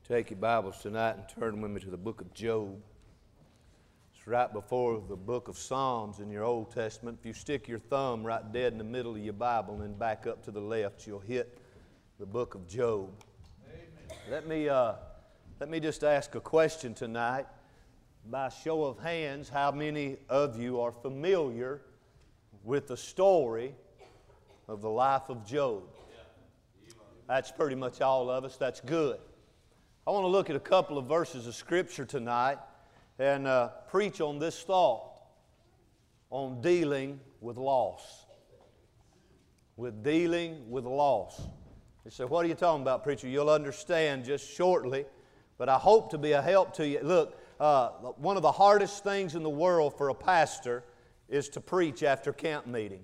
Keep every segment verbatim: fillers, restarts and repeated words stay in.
Take your Bibles tonight and turn with me to the book of Job. It's right before the book of Psalms in your Old Testament. If you stick your thumb right dead in the middle of your Bible and then back up to the left, you'll hit the book of Job. Amen. Let me, uh, let me just ask a question tonight. By show of hands, how many of you are familiar with the story of the life of Job? That's pretty much all of us. That's good. I want to look at a couple of verses of Scripture tonight and uh, preach on this thought on dealing with loss. With dealing with loss. You say, what are you talking about, preacher? You'll understand just shortly, but I hope to be a help to you. Look, uh, one of the hardest things in the world for a pastor is to preach after camp meeting.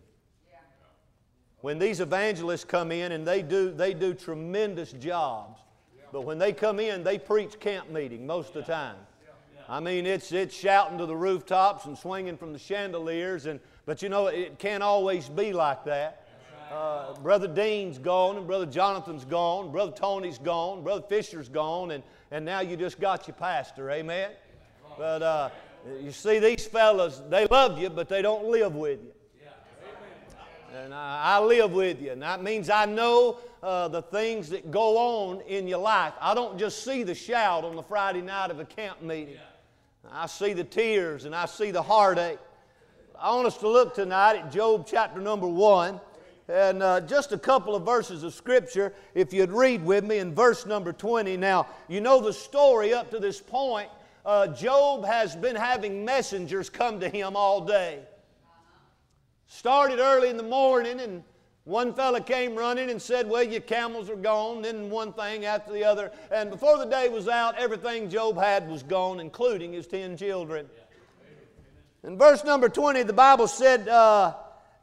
When these evangelists come in and they do, they do tremendous jobs, but when they come in, they preach camp meeting most of the time. I mean, it's, it's shouting to the rooftops and swinging from the chandeliers, and, but you know, it can't always be like that. Uh, Brother Dean's gone, and Brother Jonathan's gone, Brother Tony's gone, Brother Fisher's gone, and, and now you just got your pastor, amen? But uh, you see, these fellas, they love you, but they don't live with you. And I, I live with you, and that means I know uh, the things that go on in your life. I don't just see the shout on the Friday night of a camp meeting. I see the tears and I see the heartache. I want us to look tonight at Job chapter number one, and uh, just a couple of verses of Scripture, if you'd read with me in verse number twenty. Now, you know the story up to this point. Uh, Job has been having messengers come to him all day. Started early in the morning, and one fella came running and said, well, your camels are gone, then one thing after the other. And before the day was out, everything Job had was gone, including his ten children. In verse number twenty, the Bible said, uh,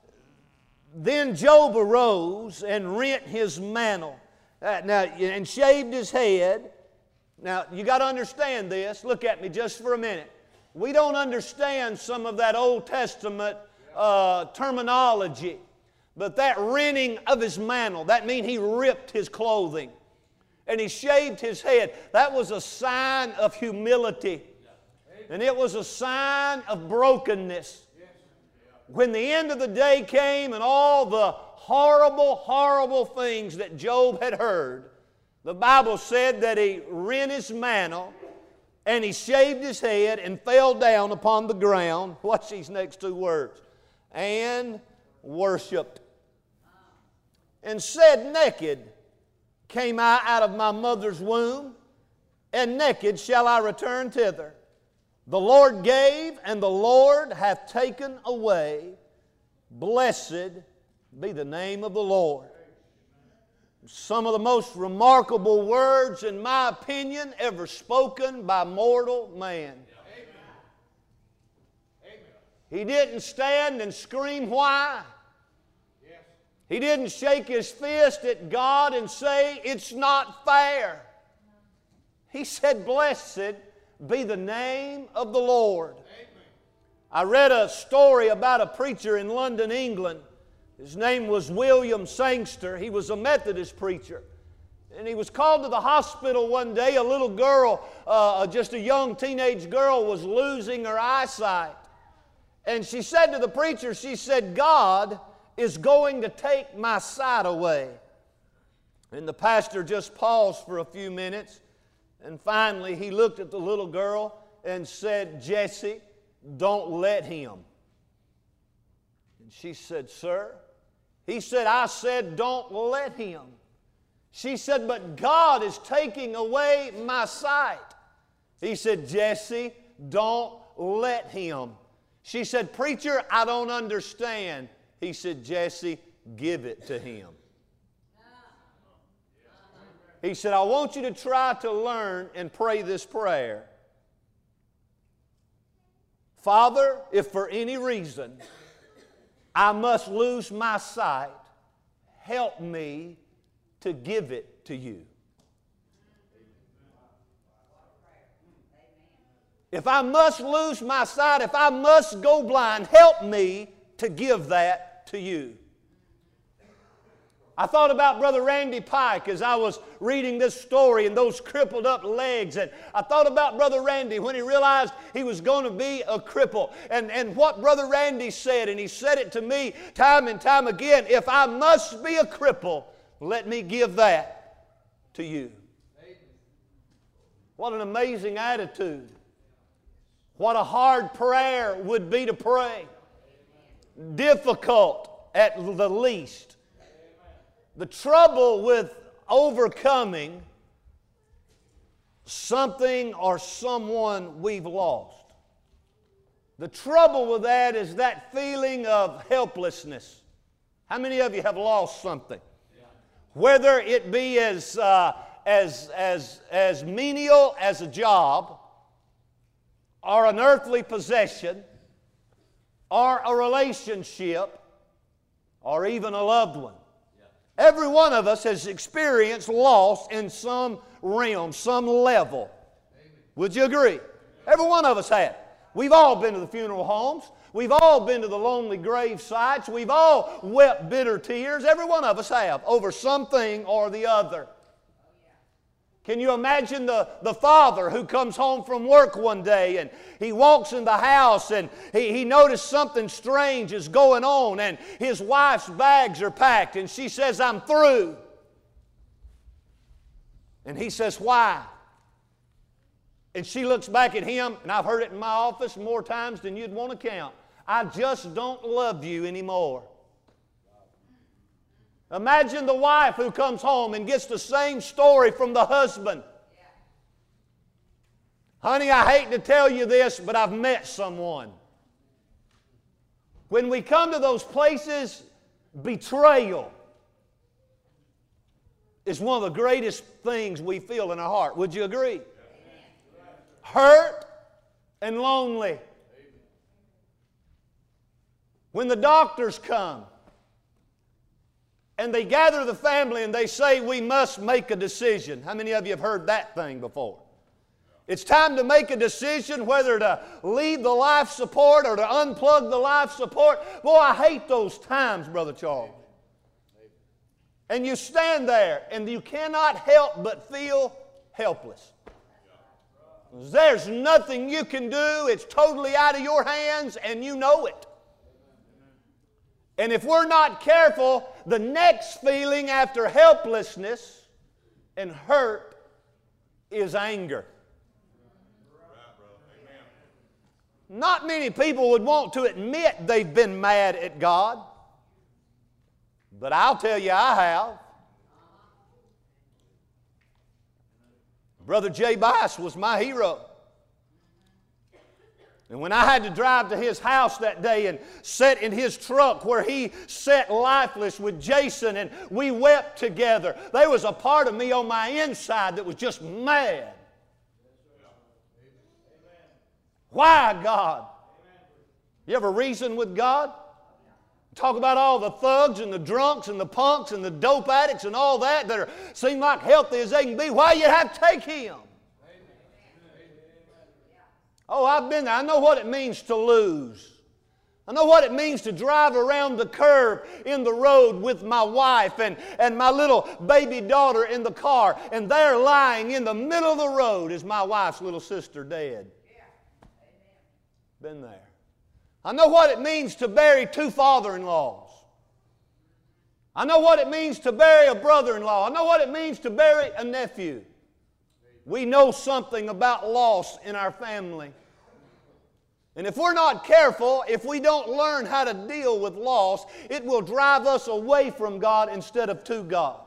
then Job arose and rent his mantle uh, now, and shaved his head. Now, you got to understand this. Look at me just for a minute. We don't understand some of that Old Testament Uh, terminology, but that rending of his mantle, that means he ripped his clothing and he shaved his head. That was a sign of humility, and it was a sign of brokenness. When the end of the day came and all the horrible, horrible things that Job had heard, the Bible said that he rent his mantle and he shaved his head and fell down upon the ground. Watch these next two words. And worshipped, and said, naked came I out of my mother's womb, and naked shall I return thither. The Lord gave, and the Lord hath taken away. Blessed be the name of the Lord. Some of the most remarkable words, in my opinion, ever spoken by mortal man. He didn't stand and scream, why? Yes. He didn't shake his fist at God and say, it's not fair. He said, blessed be the name of the Lord. Amen. I read a story about a preacher in London, England. His name was William Sangster. He was a Methodist preacher. And he was called to the hospital one day. A little girl, uh, just a young teenage girl, was losing her eyesight. And she said to the preacher, she said, God is going to take my sight away. And the pastor just paused for a few minutes. And finally he looked at the little girl and said, Jessie, don't let him. And she said, sir? He said, I said, don't let him. She said, but God is taking away my sight. He said, Jessie, don't let him. She said, preacher, I don't understand. He said, Jessie, give it to him. He said, I want you to try to learn and pray this prayer. Father, if for any reason I must lose my sight, help me to give it to you. If I must lose my sight, if I must go blind, help me to give that to you. I thought about Brother Randy Pike as I was reading this story and those crippled up legs. And I thought about Brother Randy when he realized he was going to be a cripple. And, and what Brother Randy said, and he said it to me time and time again, if I must be a cripple, let me give that to you. What an amazing attitude. What a hard prayer would be to pray. Difficult at the least. The trouble with overcoming something or someone we've lost. The trouble with that is that feeling of helplessness. How many of you have lost something? Whether it be as, uh, as, as, as menial as a job, or an earthly possession, or a relationship, or even a loved one. Every one of us has experienced loss in some realm, some level. Would you agree? Every one of us has. We've all been to the funeral homes. We've all been to the lonely grave sites. We've all wept bitter tears. Every one of us have over something or the other. Can you imagine the, the father who comes home from work one day and he walks in the house and he, he noticed something strange is going on and his wife's bags are packed and she says, I'm through. And he says, why? And she looks back at him, and I've heard it in my office more times than you'd want to count. I just don't love you anymore. Imagine the wife who comes home and gets the same story from the husband. Yeah. Honey, I hate to tell you this, but I've met someone. When we come to those places, betrayal is one of the greatest things we feel in our heart. Would you agree? Amen. Hurt and lonely. Amen. When the doctors come, and they gather the family and they say, we must make a decision. How many of you have heard that thing before? It's time to make a decision whether to leave the life support or to unplug the life support. Boy, I hate those times, Brother Charles. And you stand there and you cannot help but feel helpless. There's nothing you can do. It's totally out of your hands and you know it. And if we're not careful, the next feeling after helplessness and hurt is anger. Not many people would want to admit they've been mad at God. But I'll tell you, I have. Brother Jay Bice was my hero. And when I had to drive to his house that day and sit in his truck where he sat lifeless with Jason and we wept together, there was a part of me on my inside that was just mad. Why, God? You ever reason with God? Talk about all the thugs and the drunks and the punks and the dope addicts and all that that are, seem like healthy as they can be. Why you have to take him? Oh, I've been there. I know what it means to lose. I know what it means to drive around the curve in the road with my wife and, and my little baby daughter in the car, and they're lying in the middle of the road is my wife's little sister dead. Been there. I know what it means to bury two father-in-laws. I know what it means to bury a brother-in-law. I know what it means to bury a nephew. We know something about loss in our family. And if we're not careful, if we don't learn how to deal with loss, it will drive us away from God instead of to God.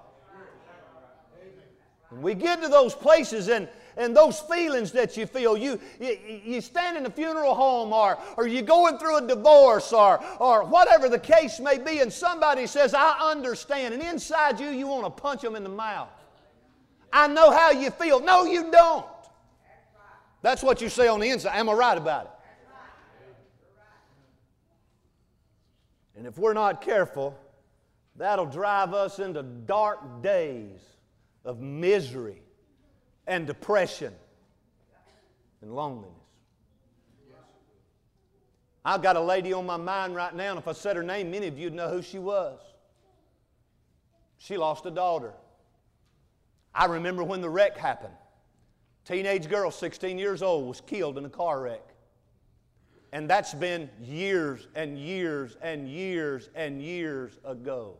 And we get to those places and, and those feelings that you feel, you, you, you stand in a funeral home or, or you're going through a divorce or, or whatever the case may be, and somebody says, I understand. And inside you, you want to punch them in the mouth. I know how you feel. No, you don't. That's what you say on the inside. Am I right about it? And if we're not careful, that'll drive us into dark days of misery and depression and loneliness. I've got a lady on my mind right now, and if I said her name, many of you would know who she was. She lost a daughter. I remember when the wreck happened. Teenage girl, sixteen years old, was killed in a car wreck. And that's been years and years and years and years ago.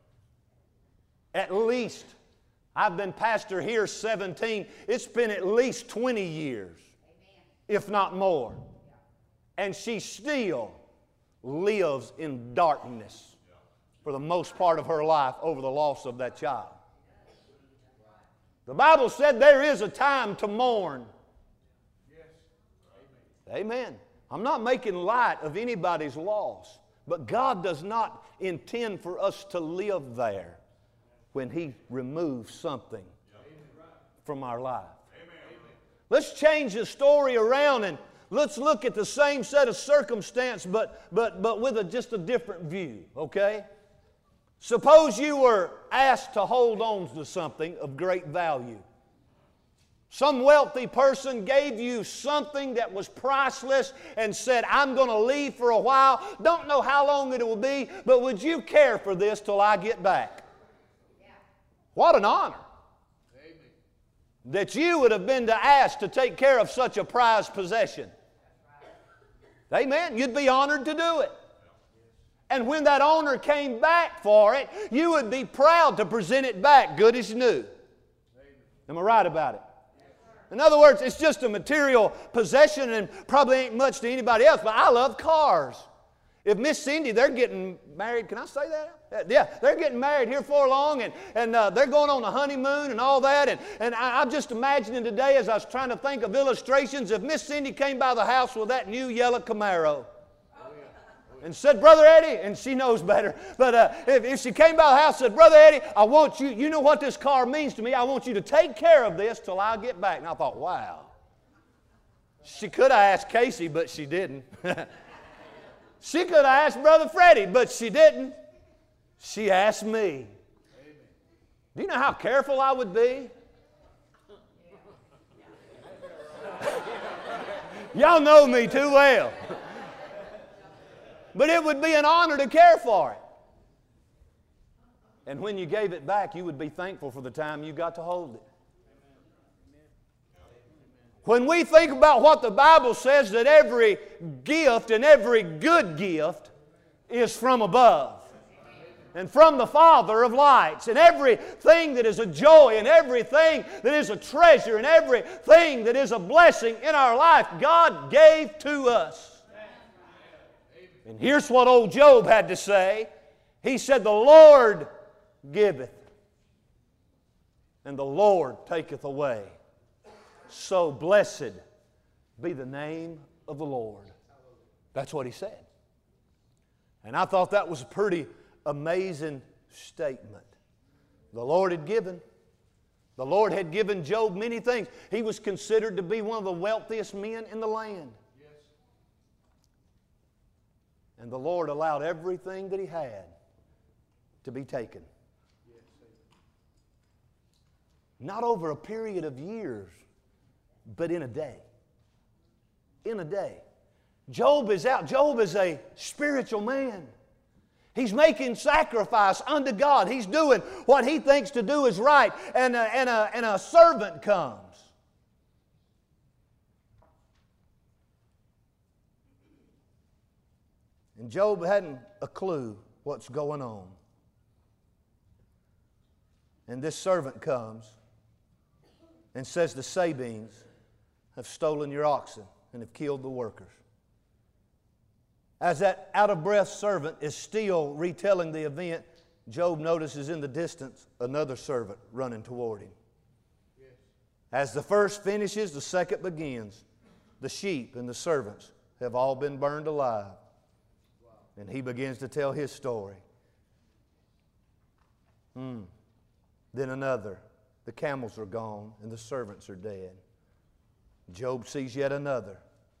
At least, I've been pastor here seventeen, it's been at least twenty years, if not more. And she still lives in darkness for the most part of her life over the loss of that child. The Bible said there is a time to mourn. Amen. I'm not making light of anybody's loss, but God does not intend for us to live there when He removes something from our life. Let's change the story around and let's look at the same set of circumstance, but, but, but with a, just a different view, okay? Suppose you were asked to hold on to something of great value. Some wealthy person gave you something that was priceless and said, I'm going to leave for a while. Don't know how long it will be, but would you care for this till I get back? Yeah. What an honor. Amen. That you would have been asked to take care of such a prized possession. Right. Amen. You'd be honored to do it. And when that owner came back for it, you would be proud to present it back good as new. Amen. Am I right about it? In other words, it's just a material possession and probably ain't much to anybody else, but I love cars. If Miss Cindy, they're getting married, can I say that? Yeah, they're getting married here for long, and, and uh, they're going on a honeymoon and all that, and, and I, I'm just imagining today as I was trying to think of illustrations, if Miss Cindy came by the house with that new yellow Camaro, and said, Brother Eddie, and she knows better, but uh, if, if she came by the house and said, Brother Eddie, I want you, you know what this car means to me, I want you to take care of this till I get back. And I thought, wow. She could have asked Casey, but she didn't. She could have asked Brother Freddie, but she didn't. She asked me. Do you know how careful I would be? Y'all know me too well. But it would be an honor to care for it. And when you gave it back, you would be thankful for the time you got to hold it. When we think about what the Bible says, that every gift and every good gift is from above and from the Father of lights, and everything that is a joy and everything that is a treasure and everything that is a blessing in our life, God gave to us. And here's what old Job had to say. He said, the Lord giveth, and the Lord taketh away. So blessed be the name of the Lord. That's what he said. And I thought that was a pretty amazing statement. The Lord had given. The Lord had given Job many things. He was considered to be one of the wealthiest men in the land. And the Lord allowed everything that he had to be taken. Not over a period of years, but in a day. In a day. Job is out. Job is a spiritual man. He's making sacrifice unto God. He's doing what he thinks to do is right. And a, and a, and a servant comes. And Job hadn't a clue what's going on. And this servant comes and says, the Sabines have stolen your oxen and have killed the workers. As that out-of-breath servant is still retelling the event, Job notices in the distance another servant running toward him. As the first finishes, the second begins. The sheep and the servants have all been burned alive. And he begins to tell his story. Hmm. Then another. The camels are gone and the servants are dead. Job sees yet another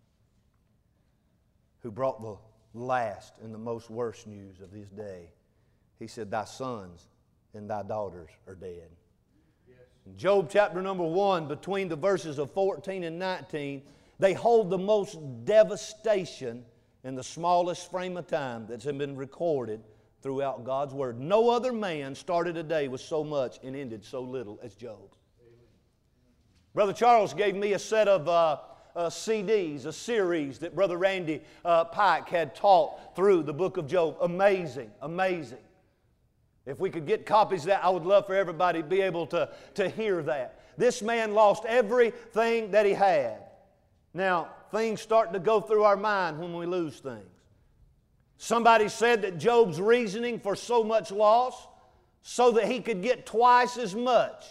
who brought the last and the most worst news of his day. He said, thy sons and thy daughters are dead. Yes. In Job chapter number one, between the verses of fourteen and nineteen, they hold the most devastation in the smallest frame of time that's been recorded throughout God's Word. No other man started a day with so much and ended so little as Job. Amen. Brother Charles gave me a set of uh, uh, C Ds, a series that Brother Randy uh, Pike had taught through the book of Job. Amazing, amazing. If we could get copies of that, I would love for everybody to be able to, to hear that. This man lost everything that he had. Now, things start to go through our mind when we lose things. Somebody said that Job's reasoning for so much loss so that he could get twice as much.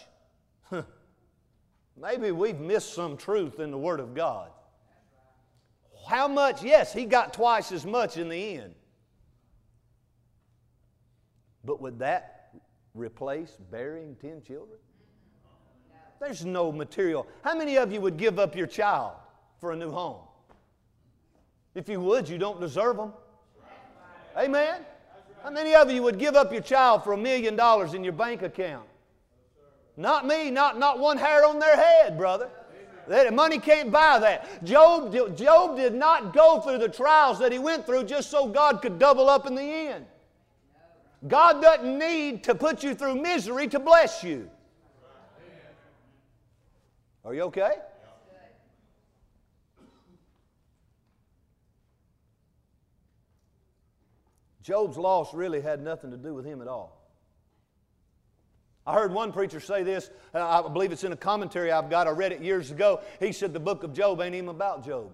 Maybe we've missed some truth in the Word of God. How much? Yes, he got twice as much in the end. But would that replace burying ten children? There's no material. How many of you would give up your child for a new home? If you would, you don't deserve them. Amen? How many of you would give up your child for a million dollars in your bank account? Not me, not, not one hair on their head, brother. That money can't buy that. Job, Job did not go through the trials that he went through just so God could double up in the end. God doesn't need to put you through misery to bless you. Are you okay? Job's loss really had nothing to do with him at all. I heard one preacher say this, uh, I believe it's in a commentary I've got, I read it years ago. He said the book of Job ain't even about Job.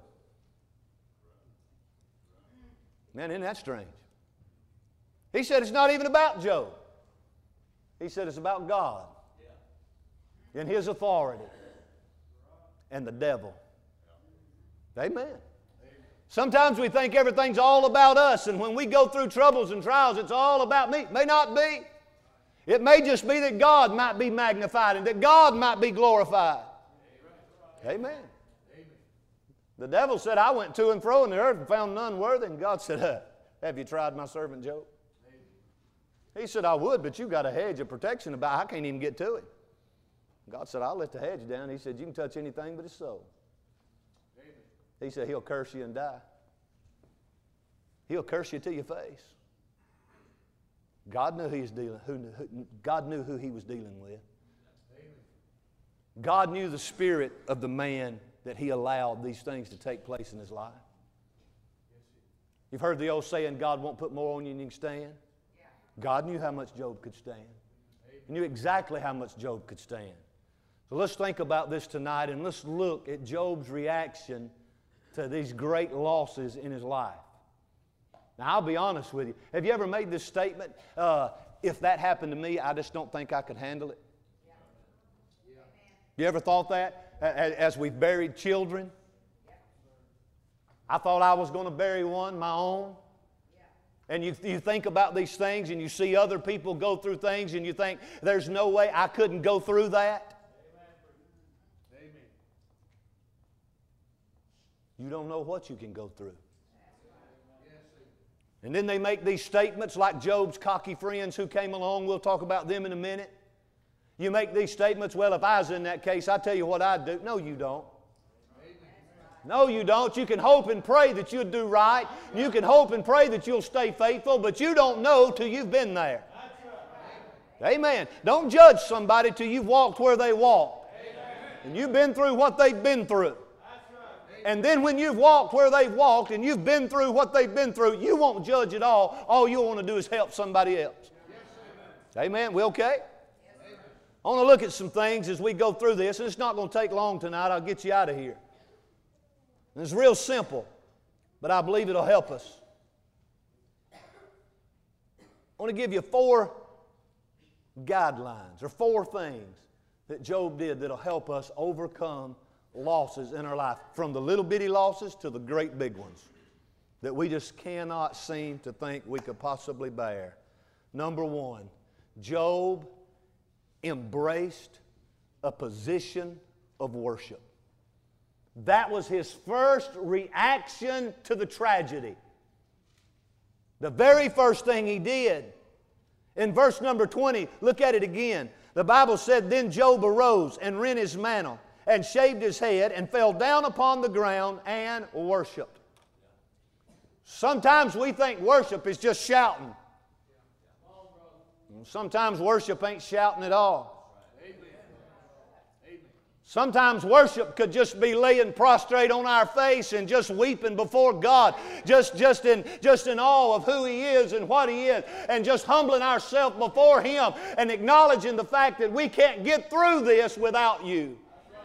Man, isn't that strange? He said it's not even about Job. He said it's about God and His authority and the devil. Amen. Sometimes we think everything's all about us, and when we go through troubles and trials, it's all about me. It may not be. It may just be that God might be magnified and that God might be glorified. Amen. Amen. The devil said, I went to and fro in the earth and found none worthy. And God said, uh, have you tried my servant Job? He said, I would, but you got a hedge of protection about it. I can't even get to it. God said, I'll let the hedge down. He said, you can touch anything but his soul. He said, he'll curse you and die. He'll curse you to your face. God knew he was dealing. Who, who, God knew who he was dealing with. God knew the spirit of the man that he allowed these things to take place in his life. You've heard the old saying, God won't put more on you than you can stand. God knew how much Job could stand. He knew exactly how much Job could stand. So let's think about this tonight, and let's look at Job's reaction to these great losses in his life. Now, I'll be honest with you. Have you ever made this statement? Uh, if that happened to me, I just don't think I could handle it. Yeah. Yeah. You ever thought that? As we've buried children? Yeah. I thought I was going to bury one, my own. Yeah. And you, you think about these things and you see other people go through things and you think, there's no way I couldn't go through that. Amen. You don't know what you can go through. And then they make these statements like Job's cocky friends who came along. We'll talk about them in a minute. You make these statements, well, if I was in that case, I'll tell you what I'd do. No, you don't. No, you don't. You can hope and pray that you'll do right. You can hope and pray that you'll stay faithful, but you don't know till you've been there. Amen. Don't judge somebody till you've walked where they walked. And you've been through what they've been through. And then when you've walked where they've walked and you've been through what they've been through, you won't judge at all. All you want to do is help somebody else. Yes, amen. Amen. We okay? Yes, I want to look at some things as we go through this, and it's not going to take long tonight. I'll get you out of here. And it's real simple, but I believe it'll help us. I want to give you four guidelines or four things that Job did that'll help us overcome losses in our life, from the little bitty losses to the great big ones that we just cannot seem to think we could possibly bear. Number one, Job embraced a position of worship. That was his first reaction to the tragedy. The very first thing he did. In verse number twenty, look at it again. The Bible said, then Job arose and rent his mantle and shaved his head and fell down upon the ground and worshiped. Sometimes we think worship is just shouting. Sometimes worship ain't shouting at all. Sometimes worship could just be laying prostrate on our face and just weeping before God, just, just, in, just in awe of who He is and what He is, and just humbling ourselves before Him and acknowledging the fact that we can't get through this without You.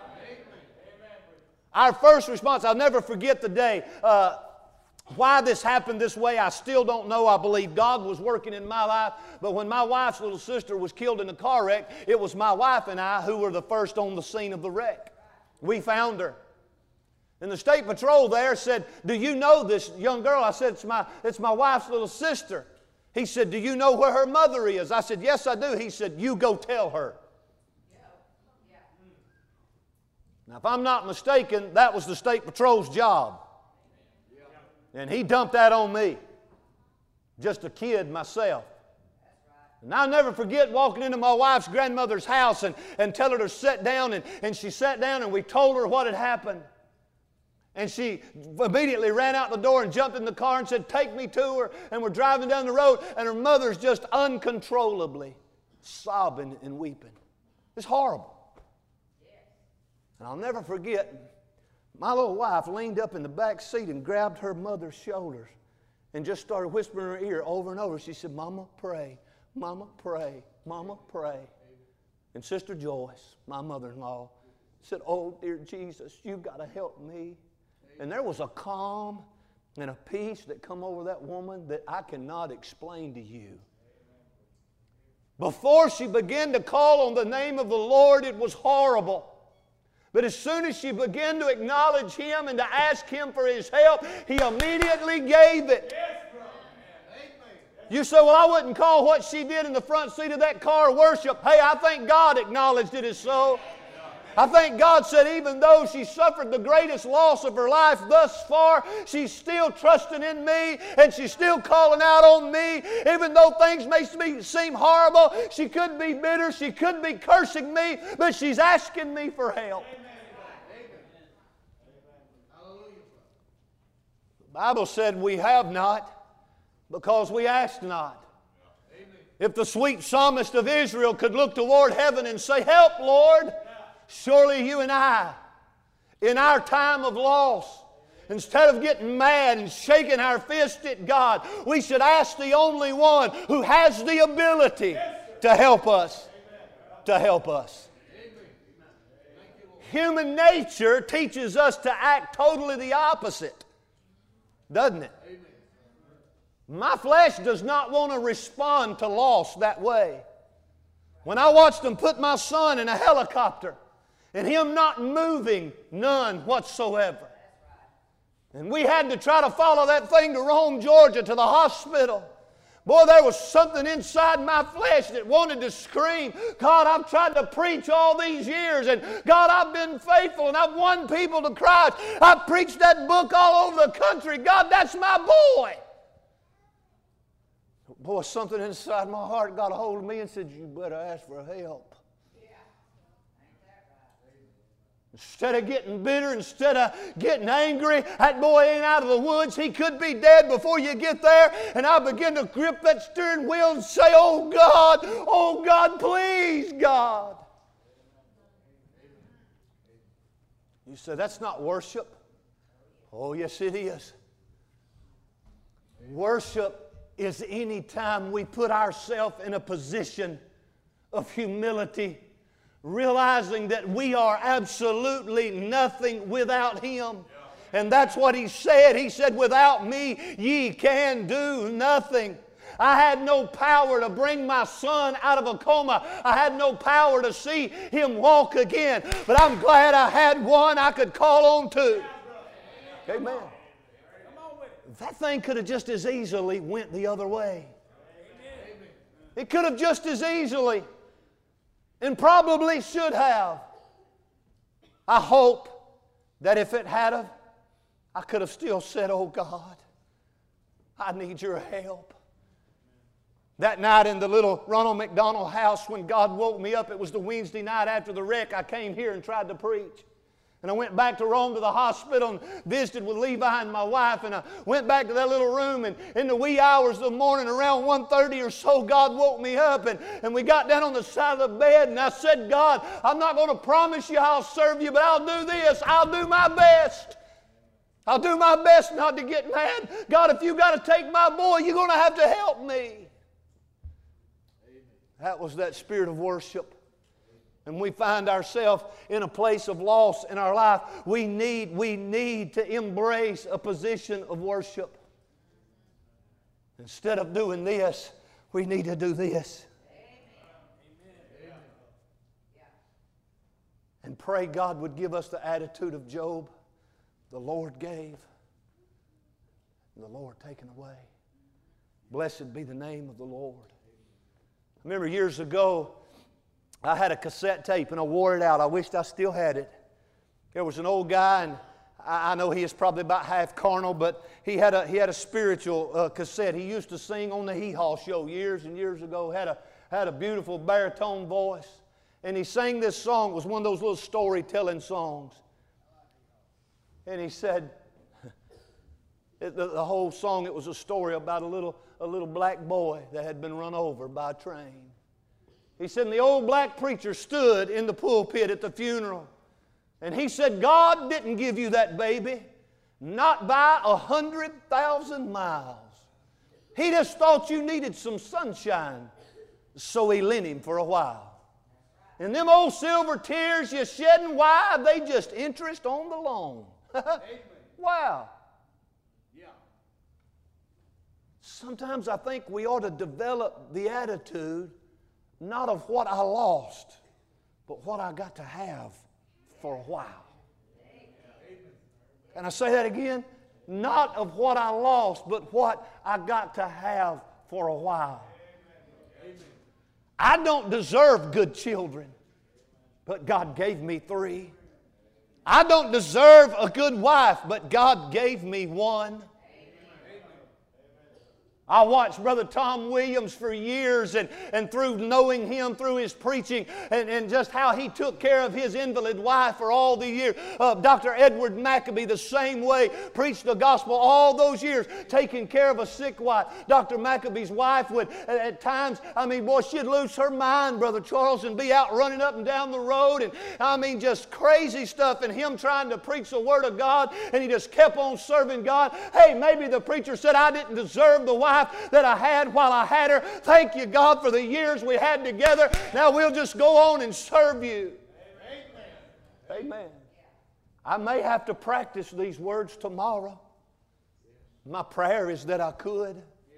Our first response, I'll never forget the day. Uh, Why this happened this way, I still don't know. I believe God was working in my life. But when my wife's little sister was killed in a car wreck, it was my wife and I who were the first on the scene of the wreck. We found her. And the state patrol there said, "Do you know this young girl?" I said, it's my, it's my wife's little sister. He said, "Do you know where her mother is?" I said, "Yes, I do." He said, "You go tell her." Now, if I'm not mistaken, that was the state patrol's job. And he dumped that on me. Just a kid myself. And I'll never forget walking into my wife's grandmother's house and, and telling her to sit down. And, and she sat down and we told her what had happened. And she immediately ran out the door and jumped in the car and said, "Take me to her." And we're driving down the road and her mother's just uncontrollably sobbing and weeping. It's horrible. And I'll never forget, my little wife leaned up in the back seat and grabbed her mother's shoulders and just started whispering in her ear over and over. She said, "Mama, pray. Mama, pray. Mama, pray." And Sister Joyce, my mother-in-law, said, "Oh, dear Jesus, you've got to help me." And there was a calm and a peace that come over that woman that I cannot explain to you. Before she began to call on the name of the Lord, it was horrible. But as soon as she began to acknowledge Him and to ask Him for His help, He immediately gave it. You say, "Well, I wouldn't call what she did in the front seat of that car worship." Hey, I think God acknowledged it as so. I think God said even though she suffered the greatest loss of her life thus far, she's still trusting in me and she's still calling out on me. Even though things may seem horrible, she could be bitter, she could be cursing me, but she's asking me for help. The Bible said we have not because we ask not. If the sweet psalmist of Israel could look toward heaven and say, "Help, Lord," surely you and I, in our time of loss, instead of getting mad and shaking our fist at God, we should ask the only one who has the ability to help us, to help us. Human nature teaches us to act totally the opposite, doesn't it? My flesh does not want to respond to loss that way. When I watched them put my son in a helicopter, and him not moving none whatsoever. And we had to try to follow that thing to Rome, Georgia, to the hospital. Boy, there was something inside my flesh that wanted to scream, "God, I've tried to preach all these years, and God, I've been faithful, and I've won people to Christ. I've preached that book all over the country. God, that's my boy." Boy, something inside my heart got a hold of me and said, "You better ask for help." Instead of getting bitter, instead of getting angry, that boy ain't out of the woods. He could be dead before you get there. And I begin to grip that steering wheel and say, "Oh God, oh God, please God." You say, "That's not worship." Oh yes it is. Worship is any time we put ourselves in a position of humility, realizing that we are absolutely nothing without Him. And that's what He said. He said, "Without me ye can do nothing." I had no power to bring my son out of a coma. I had no power to see him walk again. But I'm glad I had one I could call on to. Amen. That thing could have just as easily went the other way. It could have just as easily, and probably should have. I hope that if it had have, I could have still said, "Oh God, I need your help." That night in the little Ronald McDonald house when God woke me up, it was the Wednesday night after the wreck, I came here and tried to preach. And I went back to Rome to the hospital and visited with Levi and my wife. And I went back to that little room. And in the wee hours of the morning, around one thirty or so, God woke me up. And, and we got down on the side of the bed. And I said, God, I'm not going to promise you I'll serve you, but I'll do this. I'll do my best. I'll do my best not to get mad. God, if you've got to take my boy, you're going to have to help me. Amen. That was that spirit of worship. And we find ourselves in a place of loss in our life. We need, we need to embrace a position of worship. Instead of doing this, we need to do this. Amen. And pray God would give us the attitude of Job. The Lord gave, and the Lord taken away. Blessed be the name of the Lord. I remember years ago, I had a cassette tape and I wore it out. I wished I still had it. There was an old guy, and I know he is probably about half carnal, but he had a, he had a spiritual uh, cassette. He used to sing on the Hee Haw show years and years ago. Had a, had a beautiful baritone voice. And he sang this song. It was one of those little storytelling songs. And he said, it, the, the whole song, it was a story about a little, a little black boy that had been run over by a train. He said, and the old black preacher stood in the pulpit at the funeral. And he said, God didn't give you that baby, not by a hundred thousand miles. He just thought you needed some sunshine, so he lent him for a while. And them old silver tears you're shedding, why? They just interest on the loan. Wow. Yeah. Sometimes I think we ought to develop the attitude not of what I lost, but what I got to have for a while. Can I say that again? Not of what I lost, but what I got to have for a while. I don't deserve good children, but God gave me three. I don't deserve a good wife, but God gave me one. I watched Brother Tom Williams for years, and, and through knowing him, through his preaching, and, and just how he took care of his invalid wife for all the years. Uh, Doctor Edward Maccabee, the same way, preached the gospel all those years, taking care of a sick wife. Doctor Maccabee's wife would, at, at times, I mean, boy, she'd lose her mind, Brother Charles, and be out running up and down the road, and I mean, just crazy stuff, and him trying to preach the Word of God, and he just kept on serving God. Hey, maybe the preacher said, I didn't deserve the wife that I had while I had her. Thank you, God, for the years we had together. Now we'll just go on and serve you. Amen. Amen. I may have to practice these words tomorrow. My prayer is that I could.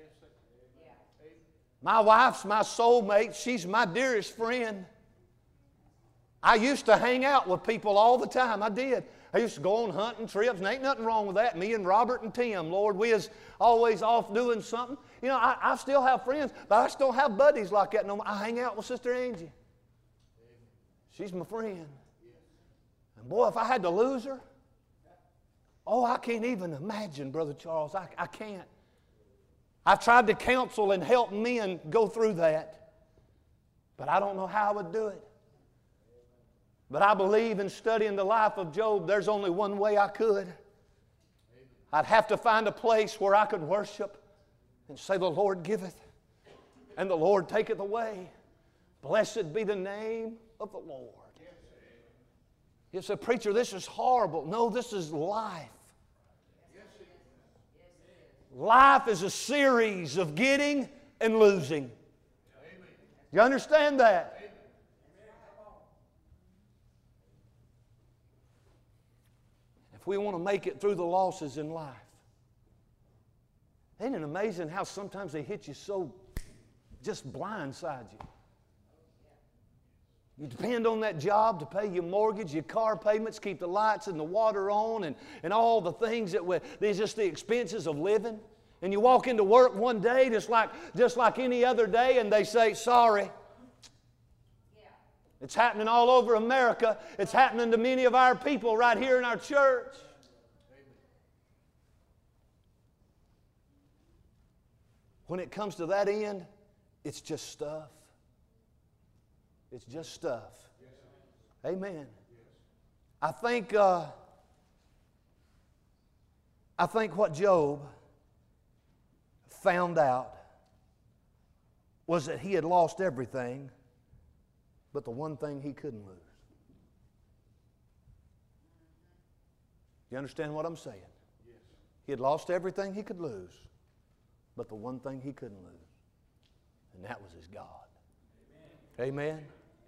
My wife's my soulmate. She's my dearest friend. I used to hang out with people all the time. I did. I used to go on hunting trips, and ain't nothing wrong with that. Me and Robert and Tim, Lord, we is always off doing something. You know, I, I still have friends, but I still have buddies like that no more. I hang out with Sister Angie. She's my friend. And boy, if I had to lose her, oh, I can't even imagine, Brother Charles. I, I can't. I've tried to counsel and help men go through that, but I don't know how I would do it. But I believe in studying the life of Job, there's only one way I could. I'd have to find a place where I could worship and say, the Lord giveth, and the Lord taketh away. Blessed be the name of the Lord. You say, preacher, this is horrible. No, this is life. Life is a series of getting and losing. You understand that? If we want to make it through the losses in life, ain't it amazing how sometimes they hit you so just blindside you? You depend on that job to pay your mortgage, your car payments, keep the lights and the water on, and, and all the things that we, these just the expenses of living. And you walk into work one day just like, just like any other day, and they say, sorry. It's happening all over America. It's happening to many of our people right here in our church. When it comes to that end, it's just stuff. It's just stuff. Amen. I think, uh, I think what Job found out was that he had lost everything but the one thing he couldn't lose. You understand what I'm saying? Yes. He had lost everything he could lose but the one thing he couldn't lose, and that was his God. Amen. Amen.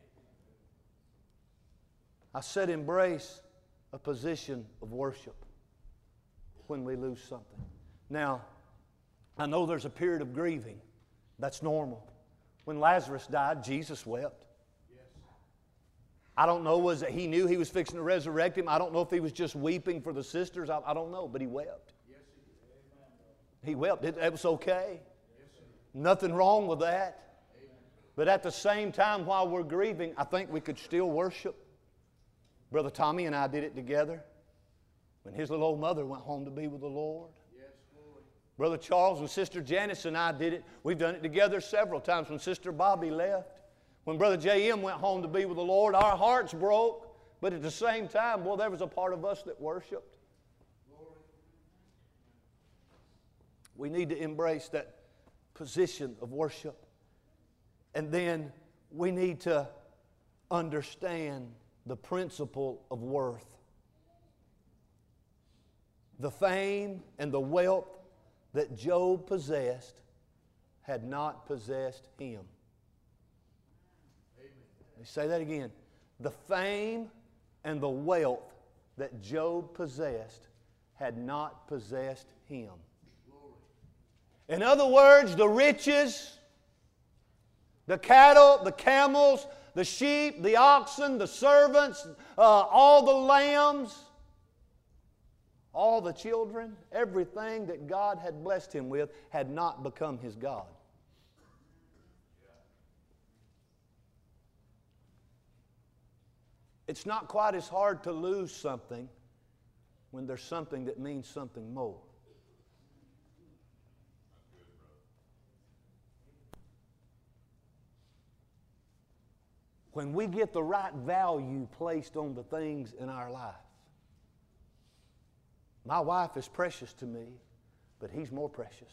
I said embrace a position of worship when we lose something. Now, I know there's a period of grieving. That's normal. When Lazarus died, Jesus wept. Yes. I don't know, was it he knew he was fixing to resurrect him? I don't know if he was just weeping for the sisters. I, I don't know, but he wept. Yes, he, he wept. It, it was okay. Yes, nothing wrong with that. Amen. But at the same time, while we're grieving, I think we could still worship. Brother Tommy and I did it together when his little old mother went home to be with the Lord. Yes, Lord. Brother Charles and Sister Janice and I did it. We've done it together several times when Sister Bobby left. When Brother J M went home to be with the Lord, our hearts broke. But at the same time, well, there was a part of us that worshiped. Lord. We need to embrace that position of worship. And then we need to understand the principle of worth. The fame and the wealth that Job possessed had not possessed him. Amen. Let me say that again. The fame and the wealth that Job possessed had not possessed him. In other words, the riches, the cattle, the camels, the sheep, the oxen, the servants, uh, all the lambs, all the children, everything that God had blessed him with had not become his God. It's not quite as hard to lose something when there's something that means something more. When we get the right value placed on the things in our life. My wife is precious to me, but he's more precious.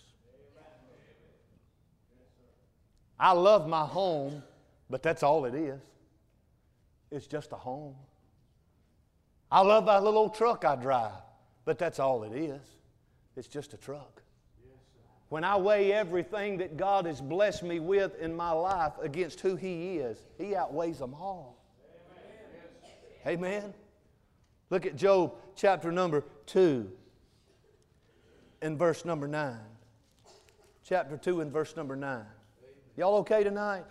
I love my home, but that's all it is. It's just a home. I love that little old truck I drive, but that's all it is. It's just a truck. When I weigh everything that God has blessed me with in my life against who He is, He outweighs them all. Amen. Amen. Look at Job chapter number two and verse number nine. Chapter two and verse number nine. Y'all okay tonight?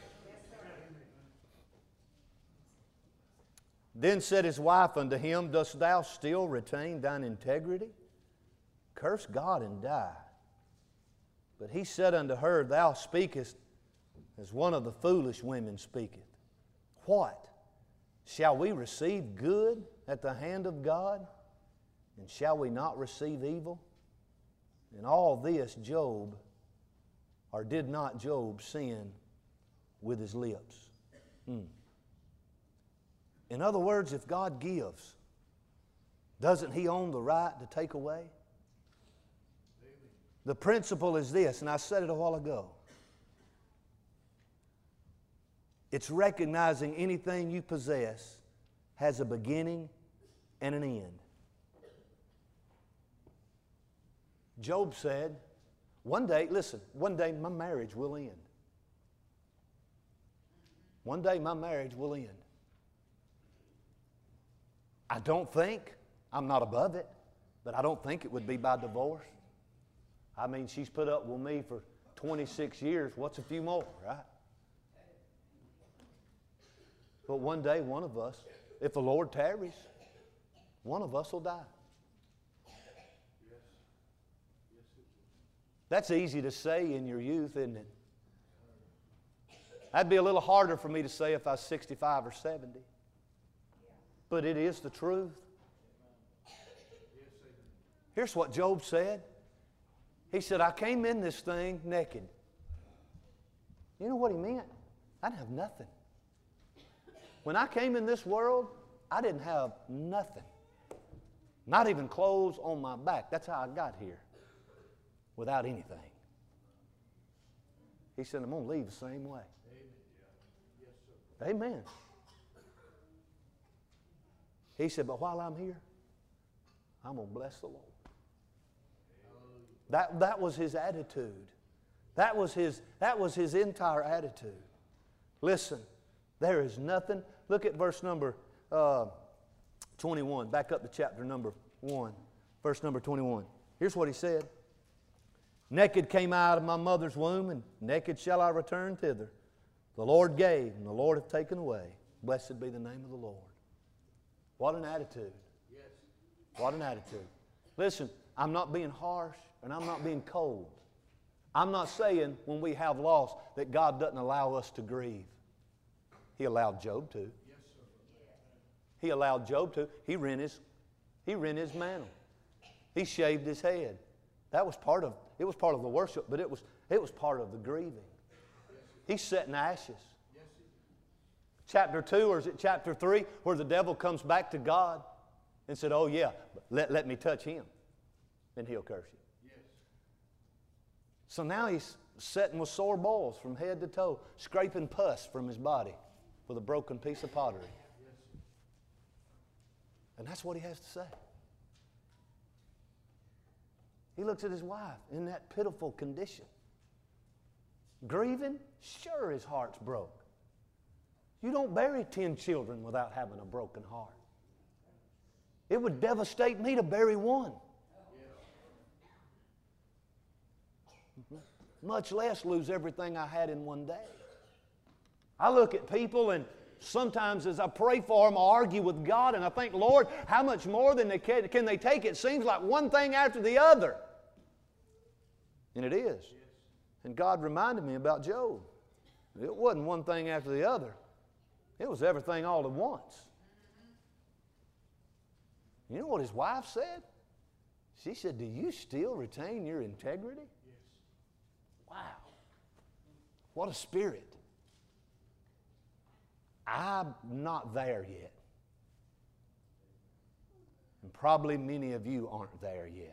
Then said his wife unto him, Dost thou still retain thine integrity? Curse God and die. But he said unto her, Thou speakest as one of the foolish women speaketh. What? Shall we receive good at the hand of God? And shall we not receive evil? In all this Job, or did not Job sin with his lips? Hmm. In other words, if God gives, doesn't He own the right to take away? The principle is this, and I said it a while ago. It's recognizing anything you possess has a beginning and an end. Job said, one day, listen, one day my marriage will end. One day my marriage will end. I don't think, I'm not above it, but I don't think it would be by divorce. I mean, she's put up with me for twenty-six years. What's a few more, right? But one day, one of us, if the Lord tarries, one of us will die. That's easy to say in your youth, isn't it? That'd be a little harder for me to say if I was sixty-five or seventy. But it is the truth. Here's what Job said. He said, I came in this thing naked. You know what he meant? I didn't have nothing. When I came in this world, I didn't have nothing. Not even clothes on my back. That's how I got here. Without anything. He said, I'm going to leave the same way. Amen. He said, but while I'm here, I'm going to bless the Lord. That, that was his attitude. That was his, that was his entire attitude. Listen, there is nothing. Look at verse number uh, twenty-one. Back up to chapter number one. Verse number twenty-one. Here's what he said. Naked came I out of my mother's womb, and naked shall I return thither. The Lord gave, and the Lord hath taken away. Blessed be the name of the Lord. What an attitude. Yes. What an attitude. Listen, I'm not being harsh, and I'm not being cold. I'm not saying when we have loss that God doesn't allow us to grieve. He allowed Job to. Yes, sir. He allowed Job to. He rent his, he rent his mantle. He shaved his head. That was part of, it was part of the worship, but it was, it was part of the grieving. He sat in ashes. Chapter two, or is it chapter three, where the devil comes back to God and said, oh yeah, let, let me touch him, and he'll curse you. Yes. So now he's sitting with sore boils from head to toe, scraping pus from his body with a broken piece of pottery. Yes. And that's what he has to say. He looks at his wife in that pitiful condition. Grieving? Sure, his heart's broke. You don't bury ten children without having a broken heart. It would devastate me to bury one. Much less lose everything I had in one day. I look at people, and sometimes as I pray for them, I argue with God, and I think, Lord, how much more than they can, can they take? It seems like one thing after the other. And it is. And God reminded me about Job. It wasn't one thing after the other. It was everything all at once. You know what his wife said? She said, do you still retain your integrity? Yes. Wow. What a spirit. I'm not there yet. And probably many of you aren't there yet.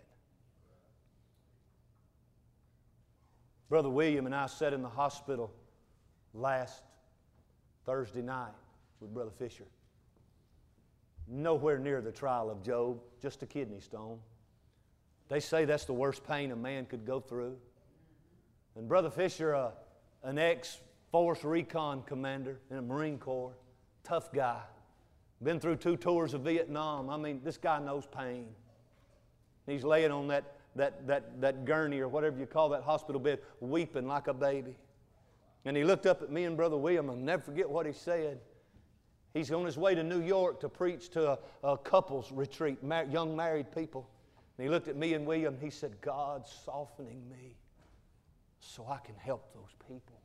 Brother William and I sat in the hospital last Thursday night with Brother Fisher. Nowhere near the trial of Job, just a kidney stone. They say that's the worst pain a man could go through. And Brother Fisher, uh, an ex-force recon commander in the Marine Corps, tough guy, been through two tours of Vietnam. I mean, this guy knows pain. He's laying on that, that, that, that gurney or whatever you call that hospital bed, weeping like a baby. And he looked up at me and Brother William, and I'll never forget what he said. He's on his way to New York to preach to a, a couples retreat, mar- young married people. And he looked at me and William, and he said, God's softening me so I can help those people.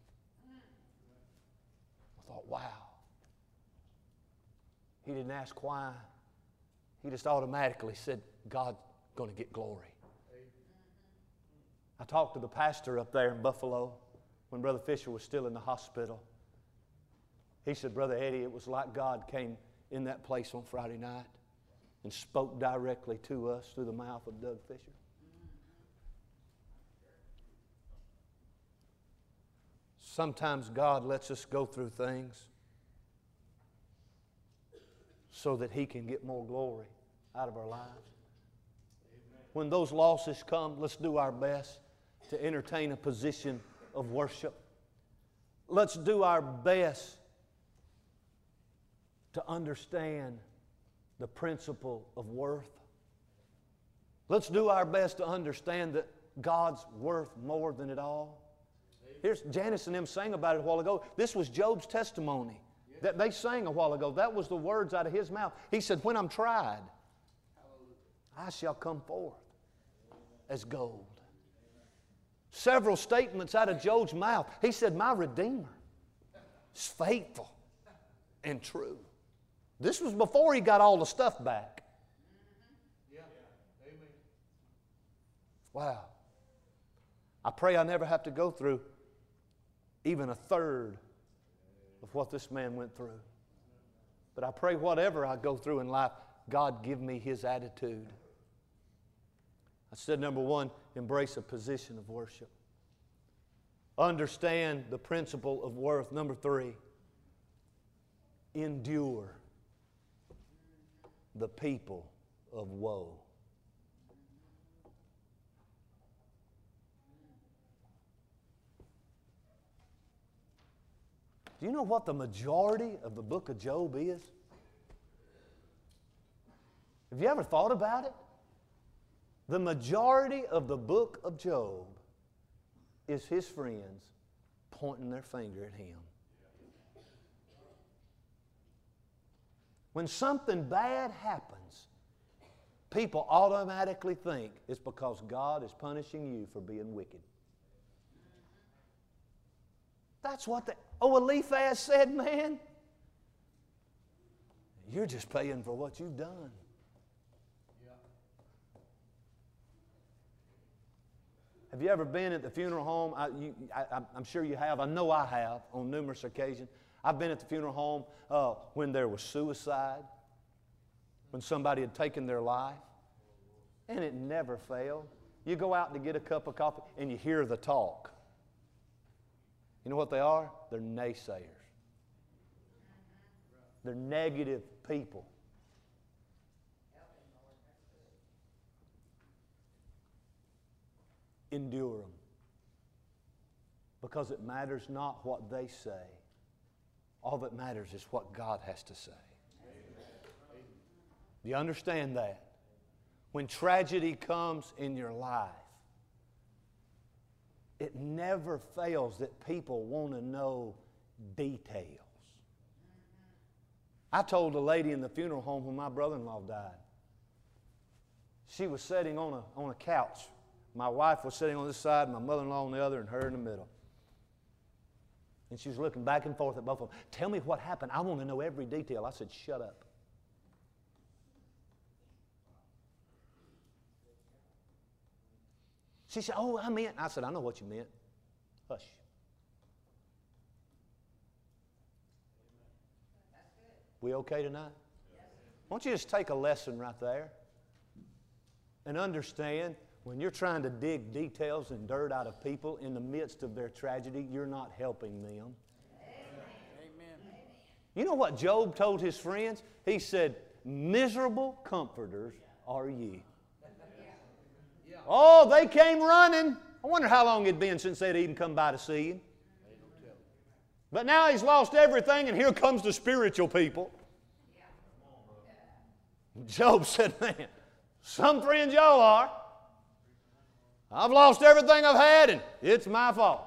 I thought, wow. He didn't ask why. He just automatically said, God's going to get glory. I talked to the pastor up there in Buffalo when Brother Fisher was still in the hospital. He said, Brother Eddie, it was like God came in that place on Friday night and spoke directly to us through the mouth of Doug Fisher. Sometimes God lets us go through things so that He can get more glory out of our lives. Amen. When those losses come, let's do our best to entertain a position of worship. Let's do our best to understand the principle of worth. Let's do our best to understand that God's worth more than it all. Here's Janice and them sang about it a while ago. This was Job's testimony that they sang a while ago. That was the words out of his mouth. He said, when I'm tried, I shall come forth as gold. Several statements out of Job's mouth. He said, my Redeemer is faithful and true. This was before he got all the stuff back. Yeah. Amen. Wow. I pray I never have to go through even a third of what this man went through. But I pray whatever I go through in life, God give me His attitude. I said, number one, embrace a position of worship. Understand the principle of worth. Number three, endure the people of woe. Do you know what the majority of the book of Job is? Have you ever thought about it? The majority of the book of Job is his friends pointing their finger at him. When something bad happens, people automatically think it's because God is punishing you for being wicked. That's what the, oh, Eliphaz said, man. You're just paying for what you've done. Have you ever been at the funeral home? I, you, I, I'm sure you have. I know I have on numerous occasions. I've been at the funeral home uh, when there was suicide, when somebody had taken their life, and it never failed. You go out to get a cup of coffee, and you hear the talk. You know what they are? They're naysayers. They're negative people. Endure them. Because it matters not what they say. All that matters is what God has to say. Do you understand that? When tragedy comes in your life, it never fails that people want to know details. I told a lady in the funeral home when my brother-in-law died. She was sitting on a, on a couch. My wife was sitting on this side, my mother-in-law on the other, and her in the middle. And she was looking back and forth at both of them. Tell me what happened. I want to know every detail. I said, shut up. She said, oh, I meant. I said, I know what you meant. Hush. We okay tonight? Why don't you just take a lesson right there and understand when you're trying to dig details and dirt out of people in the midst of their tragedy, you're not helping them. Amen. You know what Job told his friends? He said, miserable comforters are ye. Oh, they came running. I wonder how long it'd been since they'd even come by to see him. But now he's lost everything, and here comes the spiritual people. Job said, man, some friends y'all are. I've lost everything I've had, and it's my fault.